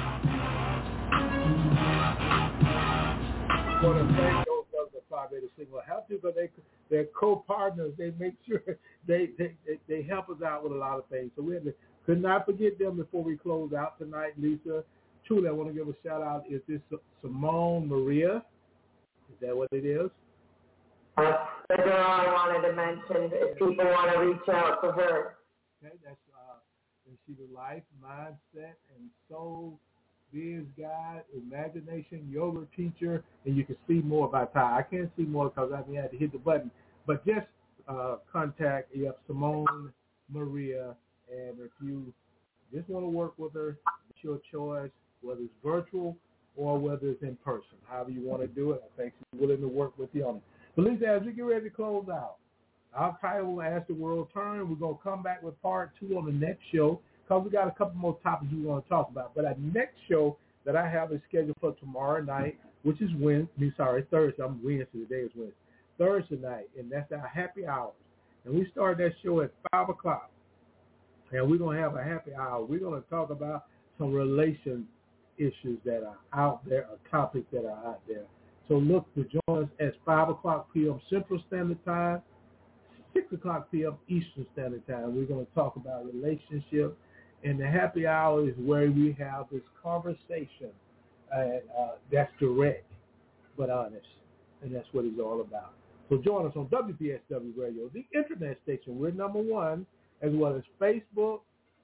I want to thank those brothers of Phi Beta Sigma. Help you, but they, they're co-partners. They make sure they, they, they, they help us out with a lot of things. So we have to Could not forget them before we close out tonight, Lisa. Truly, I want to give a shout out. Is this Simone Maria? Is that what it is? That's the girl I wanted to mention. If people want to reach out to her. Okay, that's uh, she's a life, mindset, and soul biz guide, imagination, yoga teacher, and you can see more about her. I can't see more because I had to hit the button, but just uh, contact you have Simone Maria. And if you just want to work with her, it's your choice, whether it's virtual or whether it's in person. However you want to do it, I think she's willing to work with you on it. But Lisa, as we get ready to close out, our title, As the World Turns, we're going to come back with part two on the next show because we got a couple more topics we want to talk about. But our next show that I have is scheduled for tomorrow night, which is Wednesday, sorry, Thursday. I'm Wednesday. Today is Wednesday. Thursday night, and that's our happy hours. And we start that show at five o'clock. And we're going to have a happy hour. We're going to talk about some relation issues that are out there, or topics that are out there. So look to join us at five o'clock p.m. Central Standard Time, six o'clock p.m. Eastern Standard Time. We're going to talk about relationships. And the happy hour is where we have this conversation uh, uh, that's direct but honest. And that's what it's all about. So join us on W P S W Radio, the internet station. We're number one, as well as Facebook,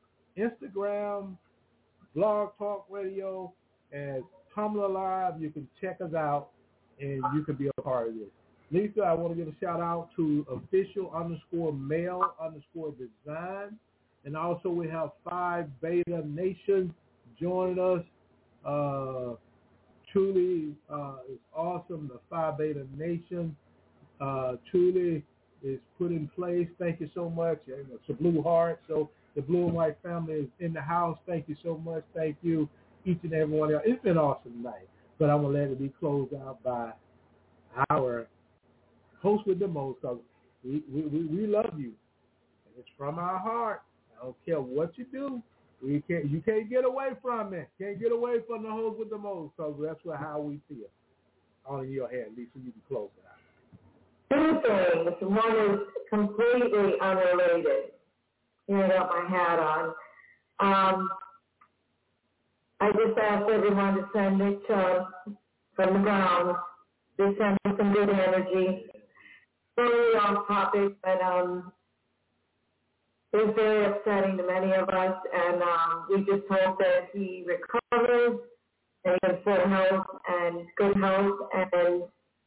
Instagram, Blog Talk Radio, and Tumblr Live. You can check us out, and you can be a part of this. Lisa, I want to give a shout-out to official underscore male underscore design. And also we have Phi Beta Nation joining us. Uh, truly, uh, it's awesome, the Phi Beta Nation. Uh, truly is put in place. Thank you so much. It's a Blue Heart. So the Blue and White family is in the house. Thank you so much. Thank you, each and every one of y'all. It's been an awesome night. But I'm going to let it be closed out by our host with the most, because we, we, we, we love you. And it's from our heart. I don't care what you do. We can't, you can't get away from it. Can't get away from the host with the most, because that's what, how we feel. on your head, Lisa, you can close it out. Two things. One is completely unrelated. Here, I got my hat on. Um, I just asked everyone to send it uh, from the ground. They send me some good energy. Totally off topic, but um, it was very upsetting to many of us, and um, we just hope that he recovers and in full health and good health. And,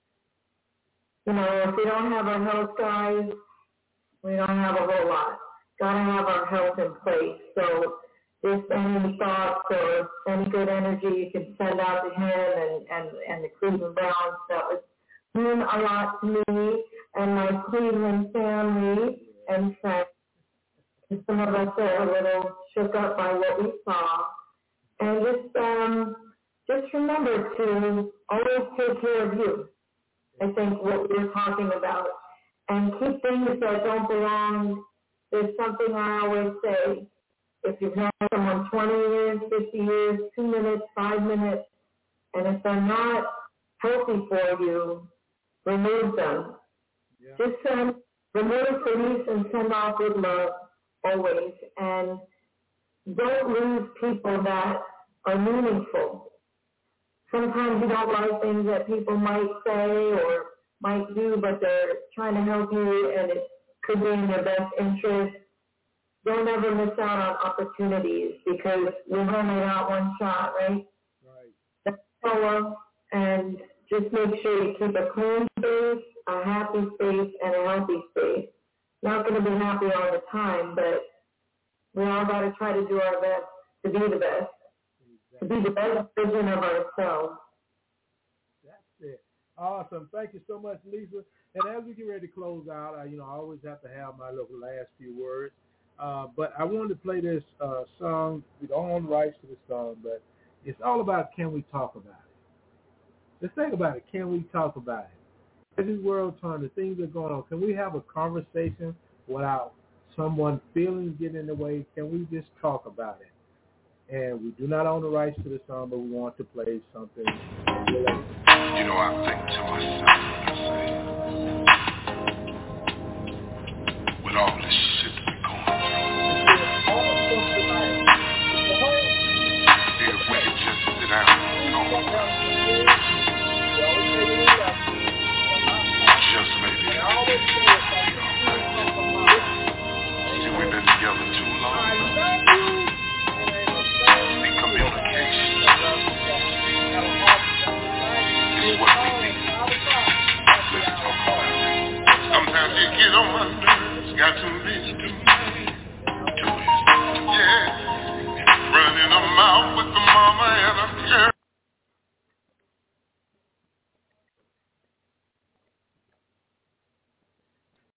you know, if we don't have our health, guys, we don't have a whole lot. Got to have our health in place. So just any thoughts or any good energy you can send out to him and, and, and the Cleveland Browns, that would mean a lot to me and my Cleveland family and friends. And some of us are a little shook up by what we saw. And just um, just remember to always take care of you. I think what we were talking about. And keep things that don't belong. There's something I always say. If you've known someone twenty years, fifty years, two minutes, five minutes, and if they're not healthy for you, remove them. Yeah. Just send, remove, release, and send off with love always. And don't lose people that are meaningful. Sometimes you don't like things that people might say or might do, but they're trying to help you, and it could be in your best interest. Don't ever miss out on opportunities because we only got one shot, right? Right. That's all. And just make sure you keep a clean space, a happy space, and a healthy space. Not going to be happy all the time, but we all got to try to do our best to be the best, exactly. To be the best version of ourselves. That's it. Awesome. Thank you so much, Lisa. And as we get ready to close out, I, you know, I always have to have my little last few words. Uh, but I wanted to play this uh, song. We don't own the rights to the song, but it's all about can we talk about it. Let's think about it. Can we talk about it? As this world turns, the things that are going on, can we have a conversation without someone feelings getting in the way? Can we just talk about it? And we do not own the rights to the song, but we want to play something. You know, I think to myself, I say, with all this